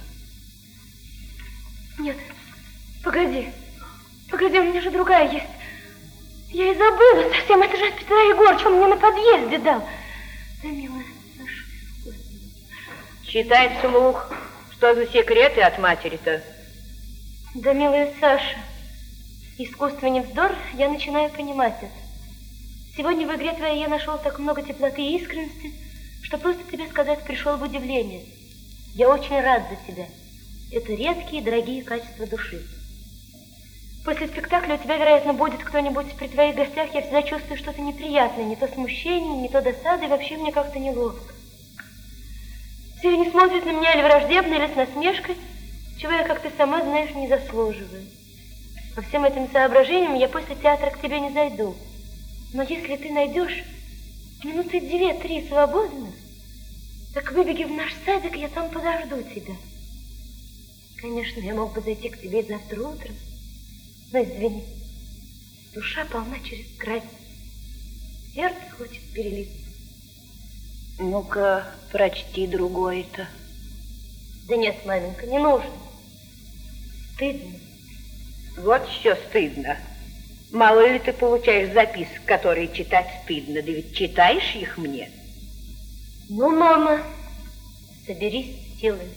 Speaker 7: Нет, погоди, у меня же другая есть. Я и забыла совсем, это же от Петра Егорыча, он мне на подъезде дал. Да, милая Саша.
Speaker 6: Читай вслух, что за секреты от матери-то?
Speaker 7: Да, милая Саша, искусство не вздор, я начинаю понимать это. Сегодня в игре твоей я нашел так много теплоты и искренности, что просто тебе сказать пришел в удивление. Я очень рад за тебя. Это редкие и дорогие качества души. После спектакля у тебя, вероятно, будет кто-нибудь при твоих гостях. Я всегда чувствую что-то неприятное. Не то смущение, не то досада, и вообще мне как-то неловко. Все не смотрят на меня или враждебно, или с насмешкой, чего я, как ты сама знаешь, не заслуживаю. По всем этим соображениям я после театра к тебе не зайду. Но если ты найдешь минуты 2-3 свободных, так выбеги в наш садик, я там подожду тебя. Конечно, я мог бы зайти к тебе завтра утром. Но извини, душа полна через край. Сердце хочет перелиться.
Speaker 6: Ну-ка, прочти другое-то.
Speaker 7: Да нет, маменька, не нужно. Стыдно.
Speaker 6: Вот что стыдно. Мало ли ты получаешь записок, которые читать стыдно, да ведь читаешь их мне.
Speaker 7: Ну, мама, соберись с силами.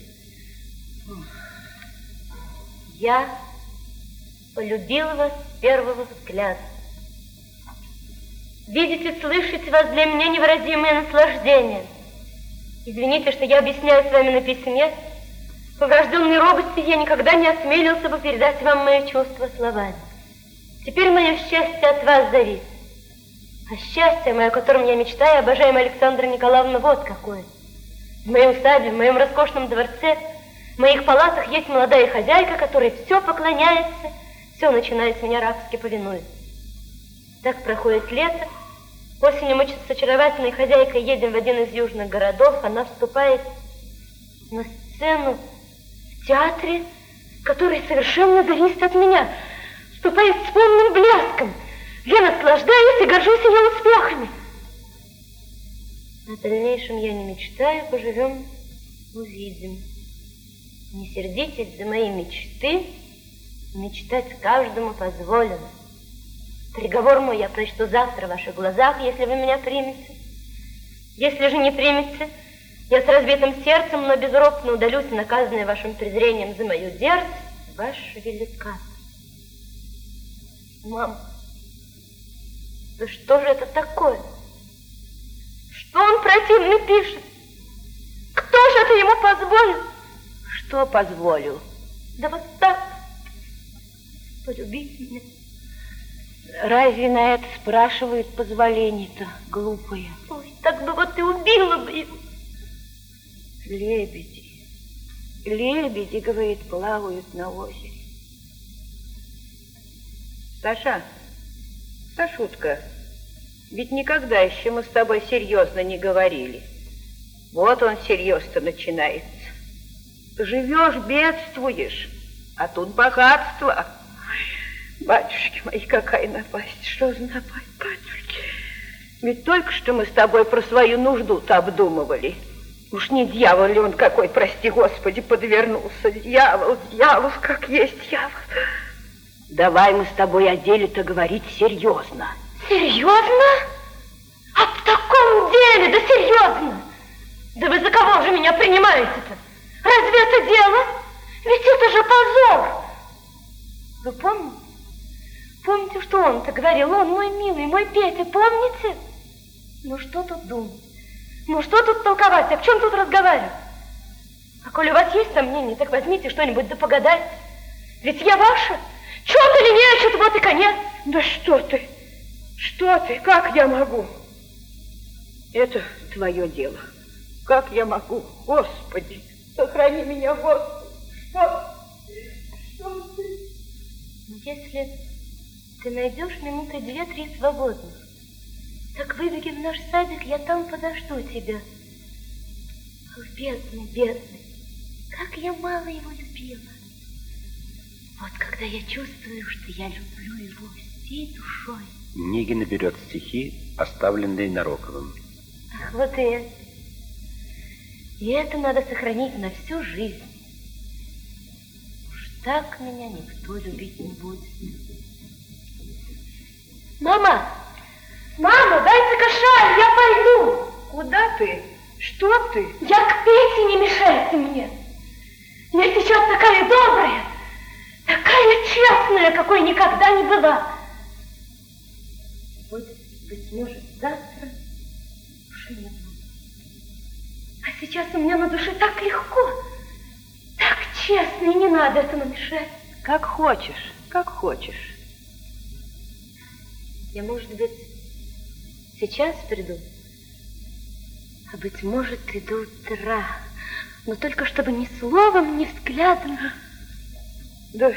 Speaker 7: Я полюбила вас с первого взгляда. Видеть и слышать вас для меня невыразимое наслаждение. Извините, что я объясняю с вами на письме. По врожденной робости я никогда не осмелился бы передать вам мои чувства словами. Теперь мое счастье от вас зависит. А счастье мое, о котором я мечтаю, обожаемая Александра Николаевна, вот какое. В моей усадьбе, в моем роскошном дворце, в моих палатах есть молодая хозяйка, которой все поклоняется, все, начиная с меня, рабски повинуется. Так проходит лето. Осенью мы с очаровательной хозяйкой едем в один из южных городов. Она вступает на сцену в театре, который совершенно зависит от меня. Вступает с полным блеском. Я наслаждаюсь и горжусь ее успехами. О дальнейшем я не мечтаю, поживем, увидим. Не сердитесь за мои мечты, мечтать каждому позволено. Приговор мой я прочту завтра в ваших глазах, если вы меня примете. Если же не примете, я с разбитым сердцем, но безропотно удалюсь, наказанный вашим презрением за мою дерзость, ваш великан. Мама, да что же это такое? Что он противно пишет? Кто же это ему позволил?
Speaker 6: Что позволил?
Speaker 7: Да вот так, полюбить меня.
Speaker 6: Разве на это спрашивают позволение-то, глупая?
Speaker 7: Ой, так бы вот и убила бы его.
Speaker 6: Лебеди, говорит, плавают на озере. Сашутка, ведь никогда еще мы с тобой серьезно не говорили. Вот он серьезно начинается. Живешь, бедствуешь, а тут богатство. Батюшки мои, какая напасть, что за напасть, батюшки? Ведь только что мы с тобой про свою нужду-то обдумывали. Уж не дьявол ли он какой, прости Господи, подвернулся. Дьявол, как есть дьявол. Давай мы с тобой о деле-то говорить серьезно.
Speaker 7: Серьезно? А в таком деле, да серьезно? Да вы за кого же меня принимаете-то? Разве это дело? Ведь это же позор. Вы помните? Помните, что он-то говорил? Он, мой милый, мой Петя, помните? Ну что тут думать? Ну что тут толковать? А в чем тут разговаривать? А коли у вас есть сомнения, так возьмите что-нибудь да погадайте. Ведь я ваша. Чё-то ли нечет, вот и конец.
Speaker 6: Да что ты? Что ты? Как я могу? Это твое дело. Как я могу? Господи, сохрани меня, Господи. Что ты?
Speaker 7: Если ты найдешь минуты 2-3 свободных, так выбеги в наш садик, я там подожду тебя. Ох, бедный, как я мало его любила. Вот когда я чувствую, что я люблю его всей душой.
Speaker 2: Негина берет стихи, оставленные Нароковым.
Speaker 7: Ах, вот и это. И это надо сохранить на всю жизнь. Уж так меня никто любить не будет. Мама, дайте-ка шаль, я пойду.
Speaker 6: Куда ты? Что ты?
Speaker 7: Я к Пете, не мешайте мне. Я сейчас такая добрая, такая честная, какой никогда не была. Вот, быть может, завтра уже не буду. А сейчас у меня на душе так легко, так честно, и не надо этому мешать.
Speaker 6: Как хочешь, как хочешь.
Speaker 7: Я, может быть, сейчас приду, а, быть может, и до утра. Но только чтобы ни словом, ни взглядом.
Speaker 6: Да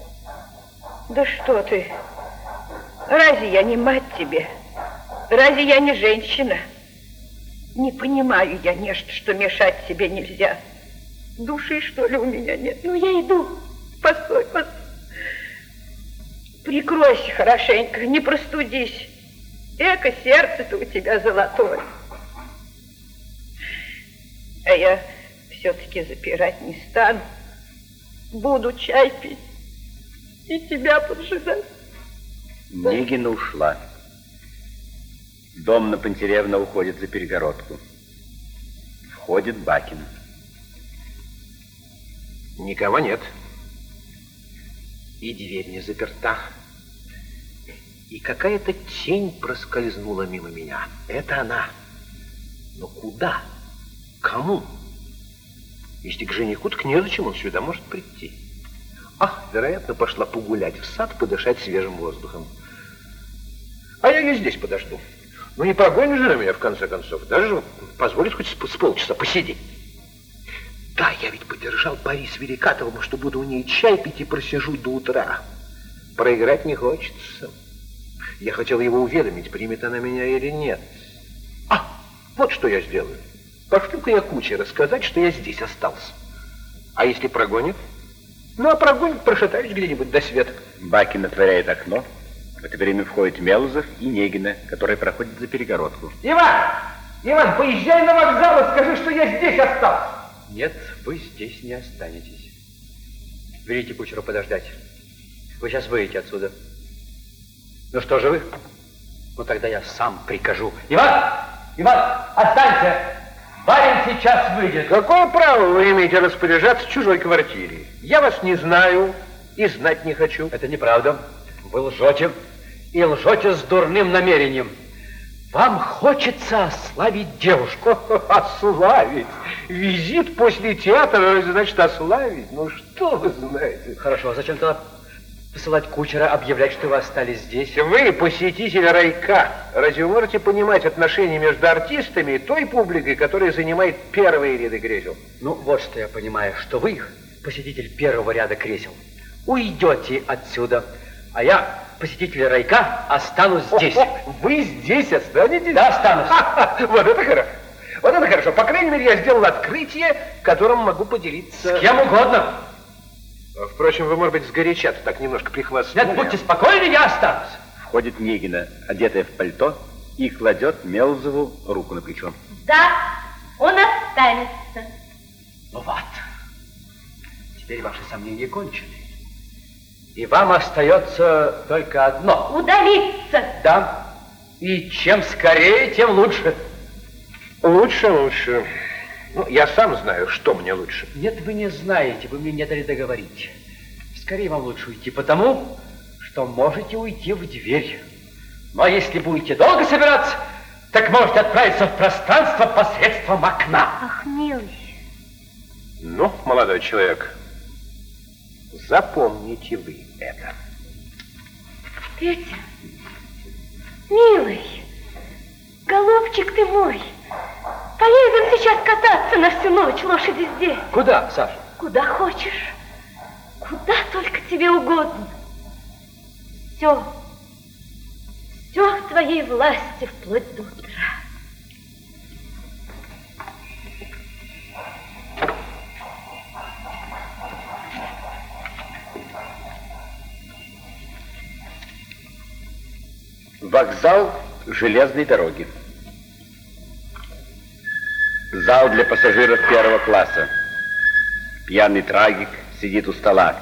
Speaker 6: что ты? Разве я не мать тебе? Разве я не женщина? Не понимаю я нечто, что мешать себе нельзя. Души, что ли, у меня нет?
Speaker 7: Ну, я иду.
Speaker 6: Постой. Прикройся хорошенько, не простудись. Эко, сердце-то у тебя золотое. А я все-таки запирать не стану. Буду чай пить и тебя поджидать.
Speaker 2: Негина ушла. Домна Пантелеевна уходит за перегородку. Входит Бакин.
Speaker 3: Никого нет. И дверь не заперта. И какая-то тень проскользнула мимо меня. Это она. Но куда? Кому? Если к жениху, так незачем он сюда может прийти. Ах, вероятно, пошла погулять в сад, подышать свежим воздухом. А я ее здесь подожду. Ну, не прогонишь же на меня, в конце концов. Даже позволит хоть с полчаса посидеть. Да, я ведь подержал пари с Великатовым, что буду у ней чай пить и просижу до утра. Проиграть не хочется. Я хотел его уведомить, примет она меня или нет. А, вот что я сделаю. Пошлю-ка я кучера сказать, что я здесь остался. А если прогонит? Ну, а прогонит, прошатаюсь где-нибудь до света.
Speaker 2: Бакин отворяет окно. В это время входит Мелузов и Негина, которые проходят за перегородку.
Speaker 3: Иван, поезжай на вокзал и скажи, что я здесь остался.
Speaker 10: Нет, вы здесь не останетесь. Велите кучеру подождать. Вы сейчас выйдете отсюда.
Speaker 3: Ну что же вы?
Speaker 10: Ну тогда я сам прикажу.
Speaker 3: Иван, останься. Барин сейчас выйдет. Какое право вы имеете распоряжаться в чужой квартире? Я вас не знаю и знать не хочу.
Speaker 10: Это неправда. Вы лжете. И лжете с дурным намерением. Вам хочется ославить девушку.
Speaker 3: Ославить? Визит после театра, значит, ославить? Ну, что вы знаете?
Speaker 10: Хорошо, а зачем тогда посылать кучера, объявлять, что вы остались здесь?
Speaker 3: Вы посетитель райка. Разве вы можете понимать отношения между артистами и той публикой, которая занимает первые ряды кресел?
Speaker 10: Ну, вот что я понимаю, что вы, посетитель первого ряда кресел, уйдете отсюда, а я, посетитель райка, останусь здесь.
Speaker 3: Вы здесь останетесь?
Speaker 10: Да, останусь.
Speaker 3: Вот это хорошо. Вот это хорошо. По крайней мере, я сделал открытие, которым могу поделиться...
Speaker 10: С кем угодно.
Speaker 3: Впрочем, вы, может быть, сгоряча так немножко прихвастнули.
Speaker 10: Нет, будьте спокойны, я останусь.
Speaker 2: Входит Негина, одетая в пальто, и кладет Мелузову руку на плечо.
Speaker 7: Да, он останется.
Speaker 10: Ну вот. Теперь ваши сомнения кончены. И вам остается только одно.
Speaker 7: Удалиться.
Speaker 10: Да. И чем скорее, тем лучше.
Speaker 3: Лучше. Ну, я сам знаю, что мне лучше.
Speaker 10: Нет, вы не знаете, вы мне не дали договорить. Скорее вам лучше уйти, потому что можете уйти в дверь. Но если будете долго собираться, так можете отправиться в пространство посредством окна.
Speaker 7: Ах, милый.
Speaker 3: Ну, молодой человек, запомните вы это.
Speaker 7: Петя, милый, голубчик ты мой, поедем сейчас кататься на всю ночь, лошади здесь.
Speaker 10: Куда, Саша?
Speaker 7: Куда хочешь, куда только тебе угодно. Все в твоей власти вплоть до утра.
Speaker 2: Вокзал железной дороги. Зал для пассажиров первого класса. Пьяный трагик сидит у стола.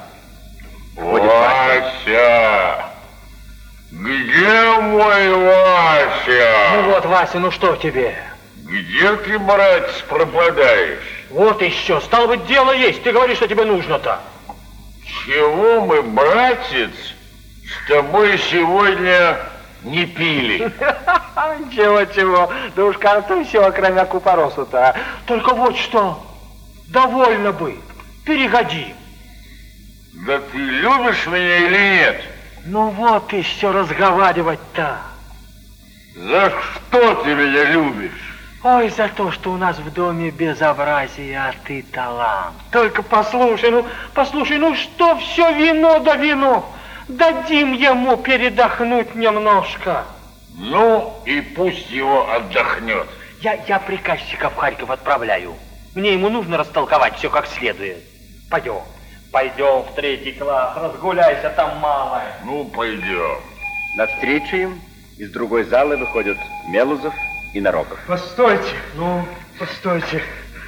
Speaker 9: Вася! Где мой Вася?
Speaker 8: Ну вот, Вася, ну что тебе?
Speaker 9: Где ты, братец, пропадаешь?
Speaker 8: Вот еще, стало быть, дело есть. Ты говоришь, что тебе нужно-то.
Speaker 9: Чего мы, братец, с тобой сегодня не пили?
Speaker 8: Чего? Да уж, кажется, все, кроме купоросу-то. Только вот что, довольно бы, перегоди.
Speaker 9: Да ты любишь меня или нет?
Speaker 8: Ну вот и все разговаривать-то.
Speaker 9: За что ты меня любишь?
Speaker 8: Ой, за то, что у нас в доме безобразие, а ты талант. Только послушай, ну что все вино да вино. Дадим ему передохнуть немножко.
Speaker 9: Ну и пусть его отдохнет.
Speaker 8: Я приказчика в Харьков отправляю. Мне ему нужно растолковать все как следует. Пойдем. Пойдем в 3 класс, разгуляйся там, малая.
Speaker 9: Ну, пойдем.
Speaker 2: Навстречу им из другой залы выходят Мелузов и Нароков.
Speaker 3: Постойте, постойте.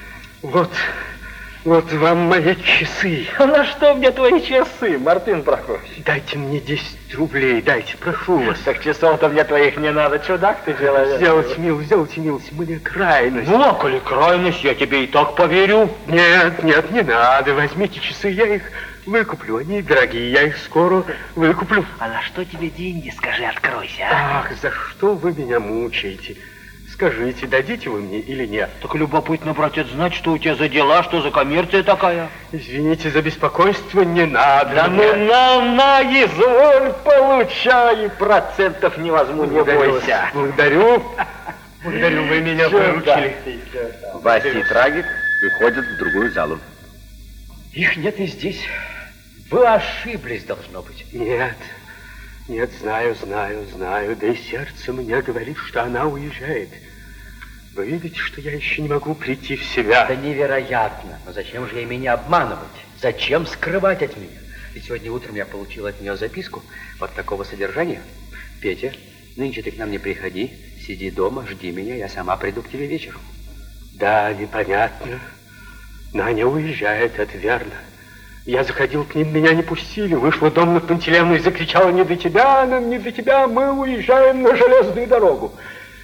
Speaker 3: Вот вам мои часы.
Speaker 8: А на что мне твои часы, Мартын Прокофьевич?
Speaker 3: Дайте мне 10 рублей, дайте, прошу вас.
Speaker 8: Так часов-то мне твоих не надо, чудак ты человек.
Speaker 3: Сделайте милость, мне крайность.
Speaker 8: Ну, а коли крайность, я тебе и так поверю.
Speaker 3: Нет, не надо, возьмите часы, я их выкуплю, они дорогие, я их скоро выкуплю.
Speaker 8: А на что тебе деньги, скажи, откройся,
Speaker 3: Ах, за что вы меня мучаете? Скажите, дадите вы мне или нет?
Speaker 8: Так любопытно, братец, знать, что у тебя за дела, что за коммерция такая.
Speaker 3: Извините за беспокойство, не надо.
Speaker 8: Да ну на, изволь, получай, процентов не возьму, не бойся.
Speaker 3: Благодарю, вы меня выручили.
Speaker 2: Вася и Трагик выходят в другую залу.
Speaker 10: Их нет и здесь. Вы ошиблись, должно быть.
Speaker 3: Нет, знаю, да и сердце мне говорит, что она уезжает. Вы видите, что я еще не могу прийти в себя.
Speaker 10: Это невероятно. Но зачем же ей меня обманывать? Зачем скрывать от меня? Ведь сегодня утром я получил от нее записку вот такого содержания. Петя, нынче ты к нам не приходи, сиди дома, жди меня, я сама приду к тебе вечером.
Speaker 3: Да, непонятно. Наня уезжает, это верно. Я заходил к ним, меня не пустили. Вышла Домна Пантелеевна и закричала: не для тебя, нам не для тебя, мы уезжаем на железную дорогу.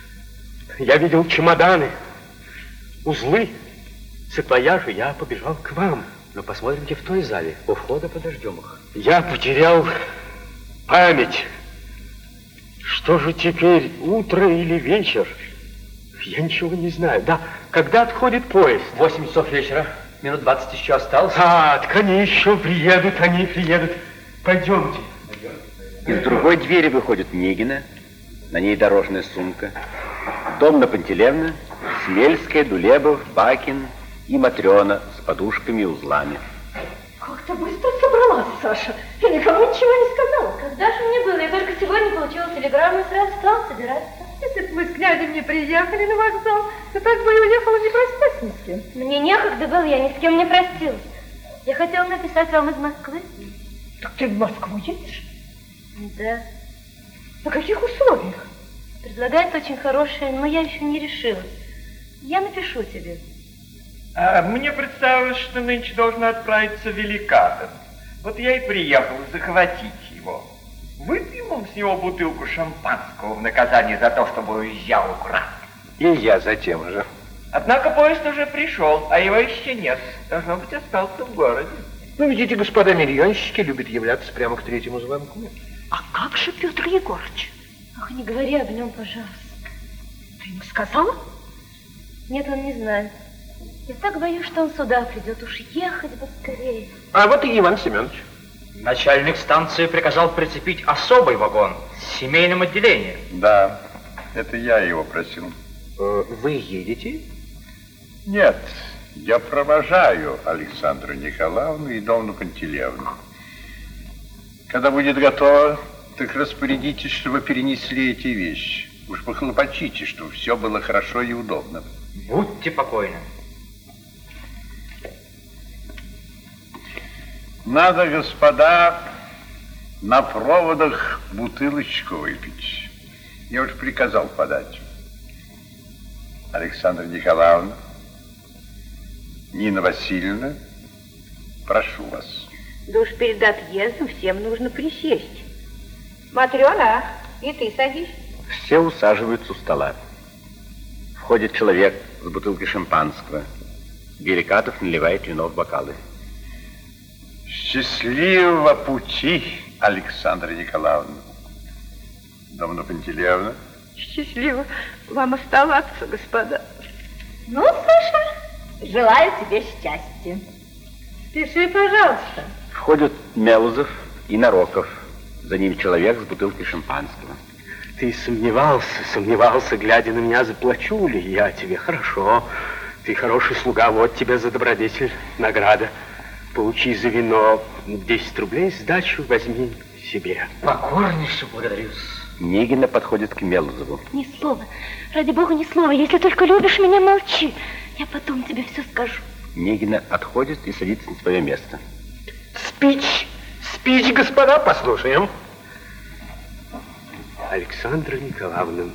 Speaker 3: Я видел чемоданы, узлы, саквояжи, я побежал к вам.
Speaker 10: Но посмотрите в той зале, у входа подождем их.
Speaker 3: Я потерял память. Что же теперь, утро или вечер? Я ничего не знаю. Да, когда отходит поезд?
Speaker 10: 8 часов вечера. Минут 20 еще осталось.
Speaker 3: Так, они еще приедут, Пойдемте.
Speaker 2: Из другой двери выходит Негина, на ней дорожная сумка, Домна Пантелеевна, Смельская, Дулебов, Бакин и Матрена с подушками и узлами.
Speaker 6: Как ты быстро собралась, Саша? Я никому ничего не сказала.
Speaker 7: Когда же мне было? Я только сегодня получила телеграмму и сразу стала собираться.
Speaker 6: Если бы мы с князем не приехали на вокзал, то так бы и уехала, не простясь ни с кем.
Speaker 7: Мне некогда было, я ни с кем не простилась. Я хотела написать вам из Москвы.
Speaker 6: Так ты в Москву едешь?
Speaker 7: Да.
Speaker 6: На каких условиях?
Speaker 7: Предлагает очень хорошее, но я еще не решилась. Я напишу тебе.
Speaker 4: Мне представилось, что нынче должен отправиться Великатов. Вот я и приехал захватить его. Выпьем с него бутылку шампанского в наказание за то, чтобы уезжал украдкой.
Speaker 3: И я за тем же.
Speaker 4: Однако поезд уже пришел, а его еще нет. Должно быть, остался в городе.
Speaker 3: Ну, видите, господа миллионщики любят являться прямо к 3-му звонку.
Speaker 6: А как же Петр Егорыч?
Speaker 7: Ах, не говори об нем, пожалуйста.
Speaker 6: Ты ему сказала?
Speaker 7: Нет, он не знает. Я так боюсь, что он сюда придет. Уж ехать бы скорее.
Speaker 3: А вот и Иван Семенович.
Speaker 10: Начальник станции приказал прицепить особый вагон с семейным отделением.
Speaker 5: Да, это я его просил.
Speaker 3: Вы едете?
Speaker 5: Нет, я провожаю Александру Николаевну и Домну Пантелеевну. Когда будет готово, так распорядитесь, чтобы перенесли эти вещи. Уж похлопочите, чтобы все было хорошо и удобно.
Speaker 10: Будьте покойны.
Speaker 5: Надо, господа, на проводах бутылочку выпить. Я уж приказал подать. Александра Николаевна, Нина Васильевна, прошу вас.
Speaker 6: Да уж перед отъездом всем нужно присесть. Матрена, и ты садись.
Speaker 2: Все усаживаются у стола. Входит человек с бутылкой шампанского. Великатов наливает вино в бокалы.
Speaker 5: Счастливого пути, Александра Николаевна. Домна Пантелеевна.
Speaker 6: Счастливо вам оставаться, господа. Ну, Саша, желаю тебе счастья. Пиши, пожалуйста.
Speaker 2: Входят Мелузов и Нароков. За ним человек с бутылкой шампанского.
Speaker 3: Ты сомневался, глядя на меня, заплачу ли я тебе? Хорошо, ты хороший слуга, вот тебе за добродетель награда. Получи за вино 10 рублей, сдачу возьми себе.
Speaker 10: Покорнейше благодарю.
Speaker 2: Негина подходит к Мелузову.
Speaker 7: Ни слова. Ради бога, ни слова. Если только любишь меня, молчи. Я потом тебе все скажу.
Speaker 2: Негина отходит и садится на свое место.
Speaker 3: Спич, господа, послушаем. Александра Николаевна,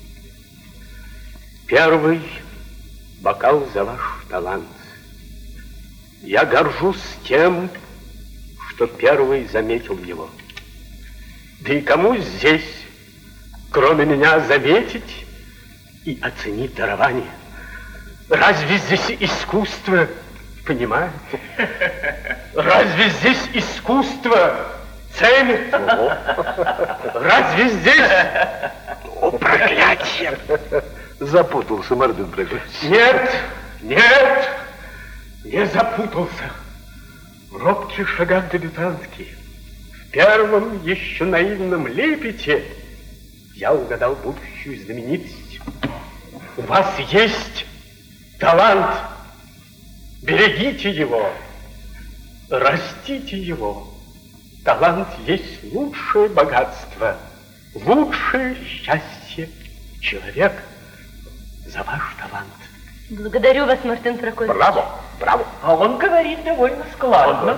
Speaker 3: первый бокал за ваш талант. Я горжусь тем, что первый заметил его. Да и кому здесь, кроме меня, заметить и оценить дарование? Разве здесь искусство, понимаете? Разве здесь искусство ценит? Разве здесь... О, проклятие!
Speaker 8: Запутался, Мартын Прокофьевич.
Speaker 3: Нет, не запутался. В робких шагах дебютантки, в первом еще наивном лепете я угадал будущую знаменитость. У вас есть талант. Берегите его, растите его. Талант есть лучшее богатство, лучшее счастье. Человек за ваш талант.
Speaker 7: Благодарю вас, Мартын Прокофьевич.
Speaker 3: Браво.
Speaker 4: А он говорит довольно складно.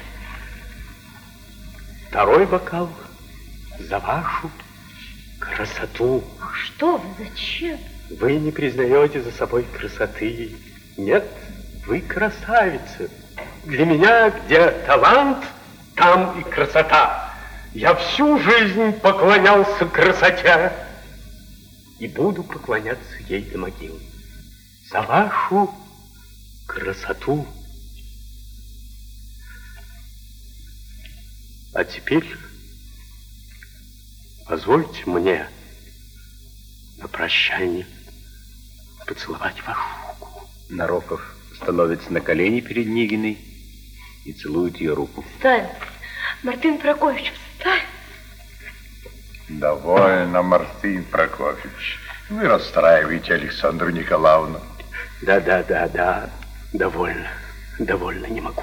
Speaker 3: Второй бокал за вашу красоту.
Speaker 7: Что вы, зачем?
Speaker 3: Вы не признаете за собой красоты. Нет, вы красавица. Для меня, где талант, там и красота. Я всю жизнь поклонялся красоте и буду поклоняться ей до могилы. За вашу красоту. А теперь позвольте мне на прощание поцеловать вашу руку.
Speaker 2: Нароков становится на колени перед Нигиной и целует ее руку.
Speaker 7: Встань, Мартын Прокофьевич, встань.
Speaker 5: Довольно, Мартын Прокофьевич. Вы расстраиваете Александру Николаевну.
Speaker 3: Да, довольно, не могу.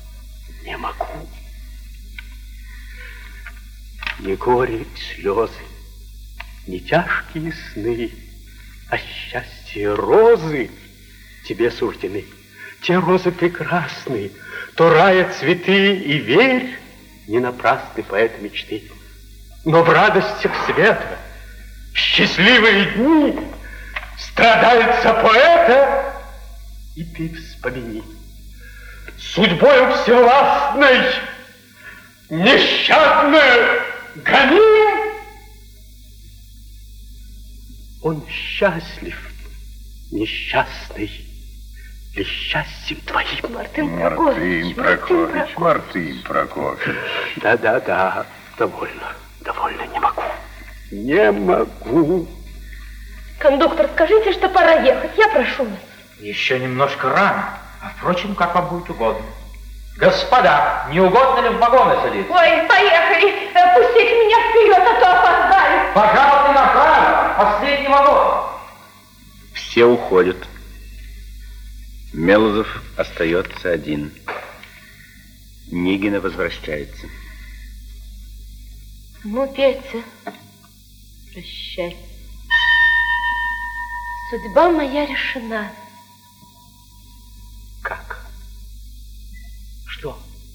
Speaker 3: Не горе и слезы, не тяжкие сны, а счастье розы тебе суждены. Те розы прекрасны, то рая цветы, и верь, не напрасны поэта мечты. Но в радостях света, в счастливые дни, страдается поэта, и ты вспомни. Судьбою всевластной, нещадно гоним. Он счастлив, несчастный, ли счастьем твоим.
Speaker 7: Мартын
Speaker 5: Прокофьевич.
Speaker 3: Да, довольно, не могу.
Speaker 7: Кондуктор, скажите, что пора ехать, я прошу вас.
Speaker 10: Еще немножко рано, а впрочем, как вам будет угодно. Господа, не угодно ли в вагоны садиться?
Speaker 6: Ой, поехали, пустите меня вперед, а то опоздаю.
Speaker 10: Пожалуйста, направо, последний вагон.
Speaker 2: Все уходят. Мелозов остается один. Нигина возвращается.
Speaker 7: Ну, Петя, прощай. Судьба моя решена.
Speaker 10: Как? Что?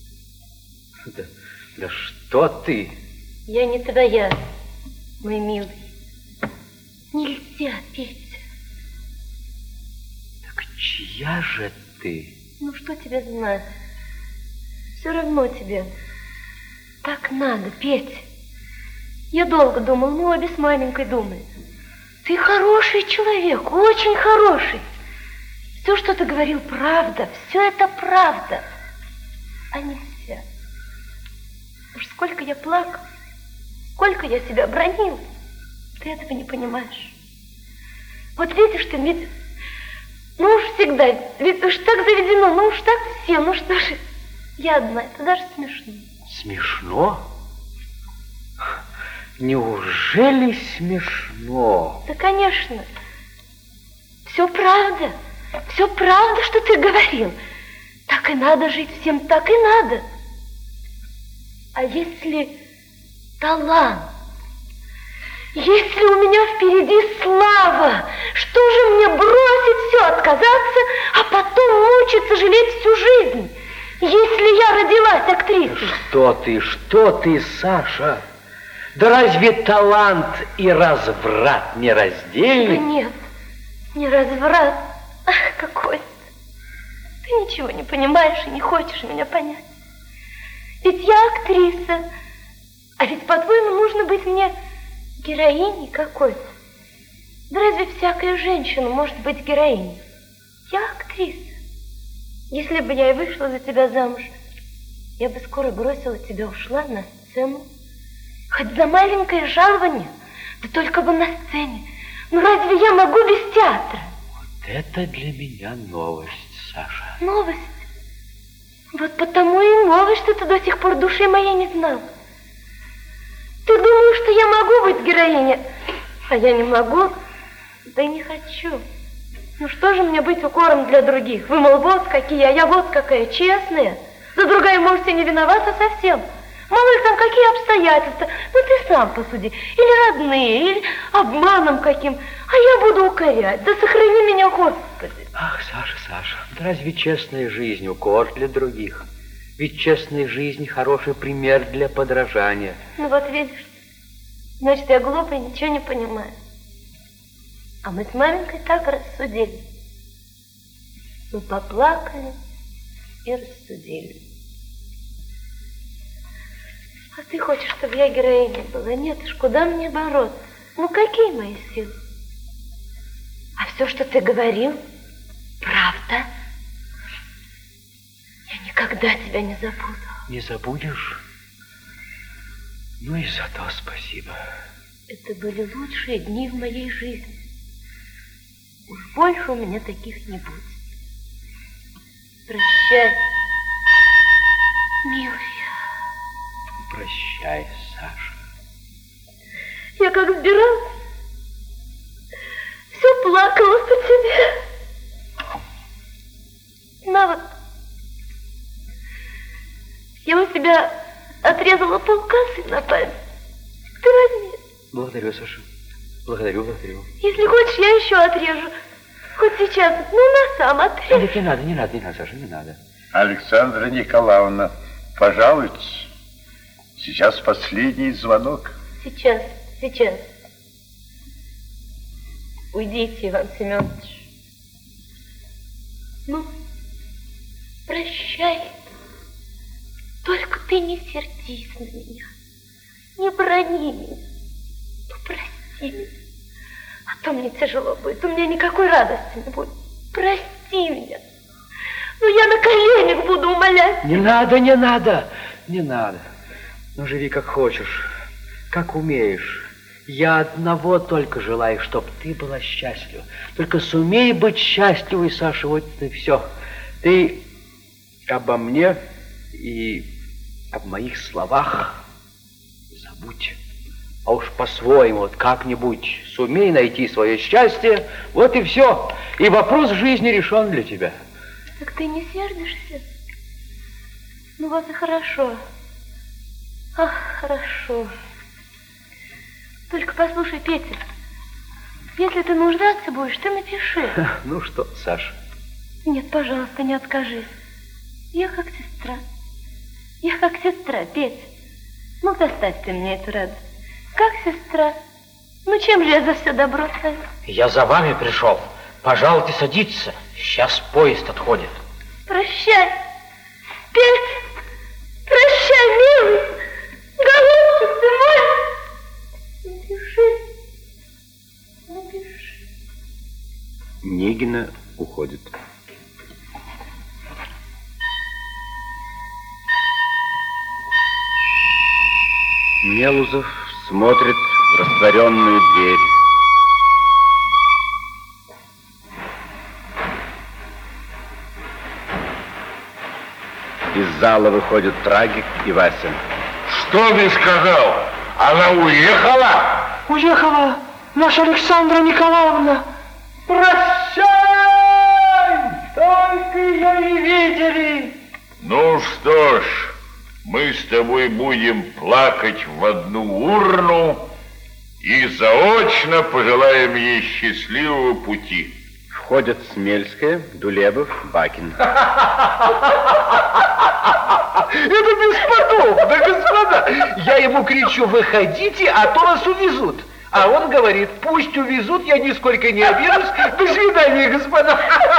Speaker 10: Да что ты?
Speaker 7: Я не твоя, мой милый. Нельзя, Петя.
Speaker 10: Так чья же ты?
Speaker 7: Ну, что тебе знать? Все равно тебе. Так надо, Петя. Я долго думал, мы обе с маменькой думали. Ты хороший человек, очень хороший. Все, что ты говорил, правда. Все это правда. А нельзя. Уж сколько я плакал, сколько я себя бронил. Ты этого не понимаешь. Вот видишь ты, ведь... Ну уж всегда, ведь уж так заведено, ну уж так все, ну что же... Я одна, это даже смешно.
Speaker 10: Смешно? Неужели смешно?
Speaker 7: Да, конечно. Все правда. Все правда, что ты говорил. Так и надо жить всем, так и надо. А если талант? Если у меня впереди слава, что же мне бросить все, отказаться, а потом мучиться, жалеть всю жизнь? Если я родилась актрисой?
Speaker 10: Что ты, Саша? Да разве талант и разврат не раздельны?
Speaker 7: Да нет, не разврат. Ах, какой ты. Ты ничего не понимаешь и не хочешь меня понять. Ведь я актриса. А ведь, по-твоему, нужно быть мне героиней какой-то. Да разве всякая женщина может быть героиней? Я актриса. Если бы я и вышла за тебя замуж, я бы скоро бросила тебя, ушла на сцену. Хоть за маленькое жалование, да только бы на сцене. Ну разве я могу без театра?
Speaker 10: Вот это для меня новость, Саша.
Speaker 7: Новость? Вот потому и новость, что ты до сих пор души моей не знал. Ты думаешь, что я могу быть героиней, а я не могу, да и не хочу. Ну что же мне быть укором для других? Вы, мол, вот какие, а я вот какая, честная. Да другая, может, и не виновата совсем. Мало ли там какие обстоятельства. Ну ты сам посуди. Или родные, или обманом каким. А я буду укорять. Да сохрани меня, Господи.
Speaker 10: Ах, Саша, да разве честная жизнь укор для других? Ведь честная жизнь хороший пример для подражания.
Speaker 7: Ну вот видишь, значит, я глупая, ничего не понимаю. А мы с маменькой так рассудили. Мы поплакали и рассудили. А ты хочешь, чтобы я героиней была? Нет уж, куда мне бороться? Ну, какие мои силы? А все, что ты говорил, правда? Я никогда тебя не забуду.
Speaker 10: Не забудешь? Ну и за то спасибо.
Speaker 7: Это были лучшие дни в моей жизни. Уж больше у меня таких не будет. Прощай, милая.
Speaker 10: Прощай, Саша.
Speaker 7: Я как сбиралась, все плакала по тебе. На вот, я у тебя отрезала полкассы на память. Ты возьми.
Speaker 10: Благодарю, Саша. Благодарю.
Speaker 7: Если хочешь, я еще отрежу. Хоть сейчас, ну на сам отрежу.
Speaker 10: Нет, не надо, Саша, не надо.
Speaker 5: Александра Николаевна, пожалуйте. Сейчас последний звонок.
Speaker 7: Сейчас. Уйдите, Иван Семенович. Ну, прощай. Только ты не сердись на меня. Не брони меня. Ну, прости меня. А то мне тяжело будет. У меня никакой радости не будет. Прости меня. Ну, я на коленях буду умолять.
Speaker 10: Не надо. Ну, живи как хочешь, как умеешь. Я одного только желаю, чтоб ты была счастлива. Только сумей быть счастливой, Саша, вот и все. Ты обо мне и об моих словах забудь. А уж по-своему, вот как-нибудь сумей найти свое счастье, вот и все. И вопрос жизни решен для тебя.
Speaker 7: Так ты не сердишься? Ну вот и хорошо. Ах, хорошо. Только послушай, Петя, если ты нуждаться будешь, ты напиши.
Speaker 10: Ну что, Саша?
Speaker 7: Нет, пожалуйста, не откажись. Я как сестра, Петя. Ну, доставь ты мне эту радость. Как сестра. Ну, чем же я за все добро твое?
Speaker 10: Я за вами пришел. Пожалуйте садиться. Сейчас поезд отходит.
Speaker 7: Прощай, Петя. Прощай, милый. Голубчик ты мой. Напиши.
Speaker 2: Негина уходит. Мелузов смотрит в растворенную дверь. Из зала выходят Трагик и Вася.
Speaker 9: Что ты сказал? Она уехала?
Speaker 3: Уехала наша Александра Николаевна. Прощай! Только ее и видели.
Speaker 9: Ну что ж, мы с тобой будем плакать в одну урну и заочно пожелаем ей счастливого пути.
Speaker 2: Входят Смельская, Дулебов, Бакин.
Speaker 3: Это бесподобно, господа. Я ему кричу: выходите, а то вас увезут. А он говорит: пусть увезут, я нисколько не обижусь. До свидания, господа.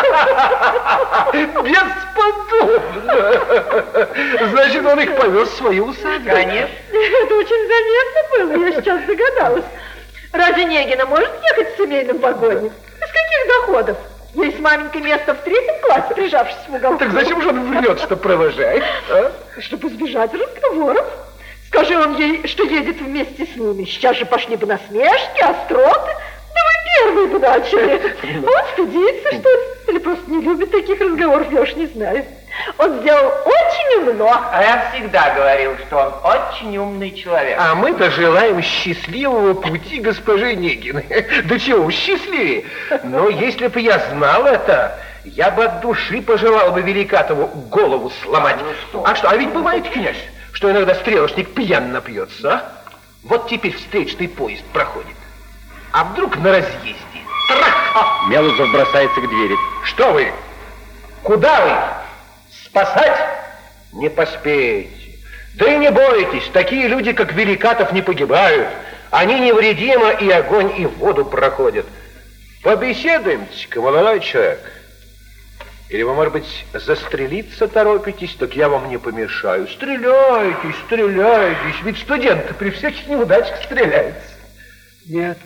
Speaker 3: Бесподобно. Значит, он их повез в свою усадьбу.
Speaker 4: Конечно.
Speaker 6: Это очень заметно было, я сейчас догадалась. Разве Негина может ехать в семейном вагоне? Из каких доходов? Ей с маменькой место в 3-м классе, прижавшись в уголку.
Speaker 3: Так зачем же он врет, что провожает? А?
Speaker 6: Чтобы избежать разговоров. Скажи он ей, что едет вместе с ними. Сейчас же пошли бы насмешки, остроты. Да вы первые бы начали. Он стыдится, что ли? Или просто не любит таких разговоров, я уж не знаю. Он сделал очень умно.
Speaker 4: А я всегда говорил, что он очень умный человек.
Speaker 3: А мы-то желаем счастливого пути госпоже Негиной. Да чего, счастливее. Но если бы я знал это, я бы от души пожелал бы Великатову голову сломать. А что, а ведь бывает, князь, что иногда стрелочник пьян напьется, а? Вот теперь встречный поезд проходит. А вдруг на разъезде? Трах!
Speaker 2: Мелузов бросается к двери.
Speaker 3: Что вы? Куда вы? Спасать? Не поспеете. Да и не бойтесь, такие люди, как Великатов, не погибают. Они невредимо и огонь, и воду проходят. Побеседуемте-ка, молодой человек. Или вы, может быть, застрелиться торопитесь, так я вам не помешаю. Стреляйтесь, стреляйтесь, ведь студенты при всяких неудачах стреляются.
Speaker 10: Нет,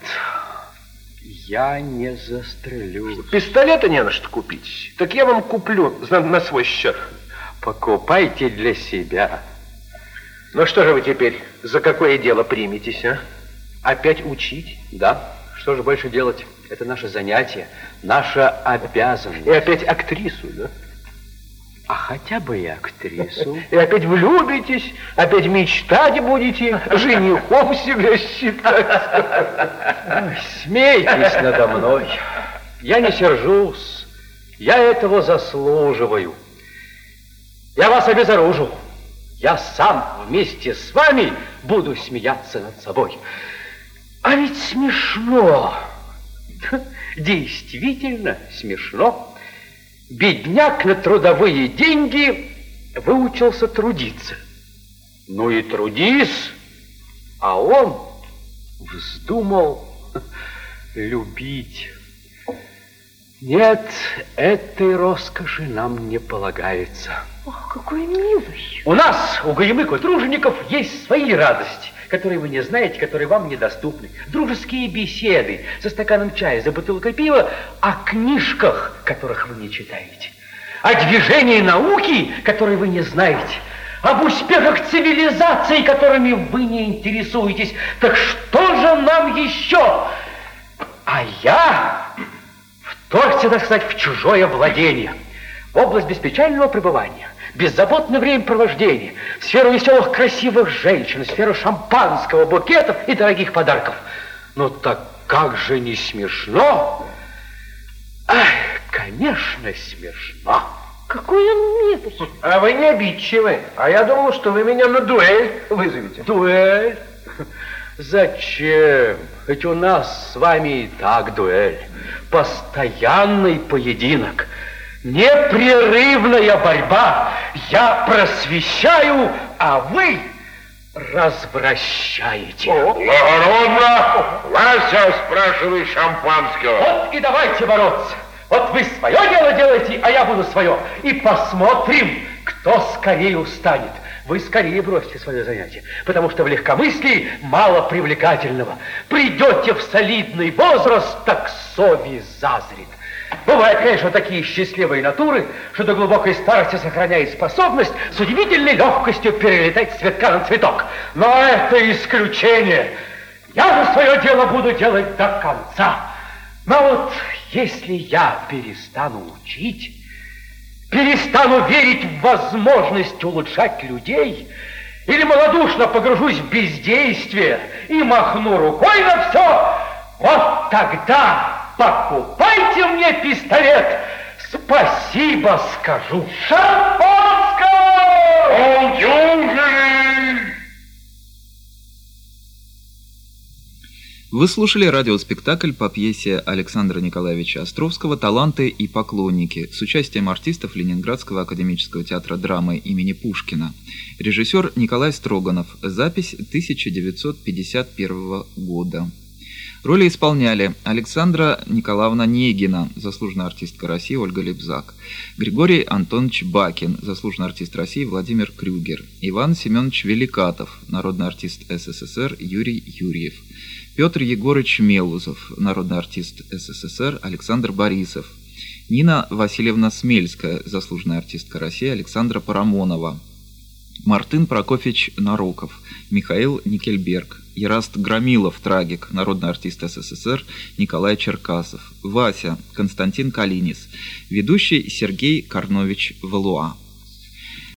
Speaker 10: я не застрелюсь.
Speaker 3: Пистолета не на что купить, так я вам куплю на свой счет.
Speaker 10: Покупайте для себя.
Speaker 3: Ну что же вы теперь за какое дело приметесь, а? Опять учить?
Speaker 10: Да, что же больше делать? Это наше занятие, наша обязанность.
Speaker 3: И опять актрису, да?
Speaker 10: А хотя бы и актрису.
Speaker 3: И опять влюбитесь, опять мечтать будете, женихом себя считать.
Speaker 10: Ой, смейтесь надо мной. Я не сержусь, я этого заслуживаю. Я вас обезоружу. Я сам вместе с вами буду смеяться над собой. А ведь смешно. Действительно смешно. Бедняк на трудовые деньги выучился трудиться. Ну и трудись, а он вздумал любить. Нет, этой роскоши нам не полагается.
Speaker 6: Ох, какой милый.
Speaker 10: У нас, у горемык, у тружеников, есть свои радости, которые вы не знаете, которые вам недоступны. Дружеские беседы за стаканом чая, за бутылкой пива, о книжках, которых вы не читаете, о движении науки, которые вы не знаете, об успехах цивилизации, которыми вы не интересуетесь. Так что же нам еще? А я вторгся, так сказать, в чужое владение, в область беспечального пребывания, беззаботное времяпровождение, в сферу веселых, красивых женщин, в сферу шампанского, букетов и дорогих подарков. Ну так как же не смешно? Ах, конечно, смешно.
Speaker 6: Какой он милый.
Speaker 3: А вы не обидчивы. А я думал, что вы меня на дуэль вызовете.
Speaker 10: Дуэль? Зачем? Ведь у нас с вами и так дуэль. Постоянный поединок. Непрерывная борьба. Я просвещаю, а вы развращаете.
Speaker 9: Благородно! Вася, спрашивай шампанского.
Speaker 10: Вот и давайте бороться. Вот вы свое дело делаете, а я буду свое. И посмотрим, кто скорее устанет. Вы скорее бросьте свое занятие, потому что в легкомыслии мало привлекательного. Придете в солидный возраст, так совесть зазрит. Бывают, конечно, такие счастливые натуры, что до глубокой старости сохраняет способность с удивительной легкостью перелетать с цветка на цветок. Но это исключение. Я же свое дело буду делать до конца. Но вот если я перестану учить, перестану верить в возможность улучшать людей, или малодушно погружусь в бездействие и махну рукой на все, вот тогда покупайте мне пистолет, спасибо скажу. Шампанского!
Speaker 1: Вы слушали радиоспектакль по пьесе Александра Николаевича Островского «Таланты и поклонники» с участием артистов Ленинградского академического театра драмы имени Пушкина. Режиссер Николай Строганов. Запись 1951 года. Роли исполняли Александра Николаевна Негина, заслуженная артистка России Ольга Лебзак, Григорий Антонович Бакин, заслуженный артист России Владимир Крюгер, Иван Семенович Великатов, народный артист СССР Юрий Юрьев, Петр Егорыч Мелузов, народный артист СССР Александр Борисов, Нина Васильевна Смельская, заслуженная артистка России Александра Парамонова, Мартын Прокофьевич Нароков, Михаил Никельберг, Ераст Громилов, трагик, народный артист СССР Николай Черкасов, Вася Константин Калинис, ведущий Сергей Карнович Валуа.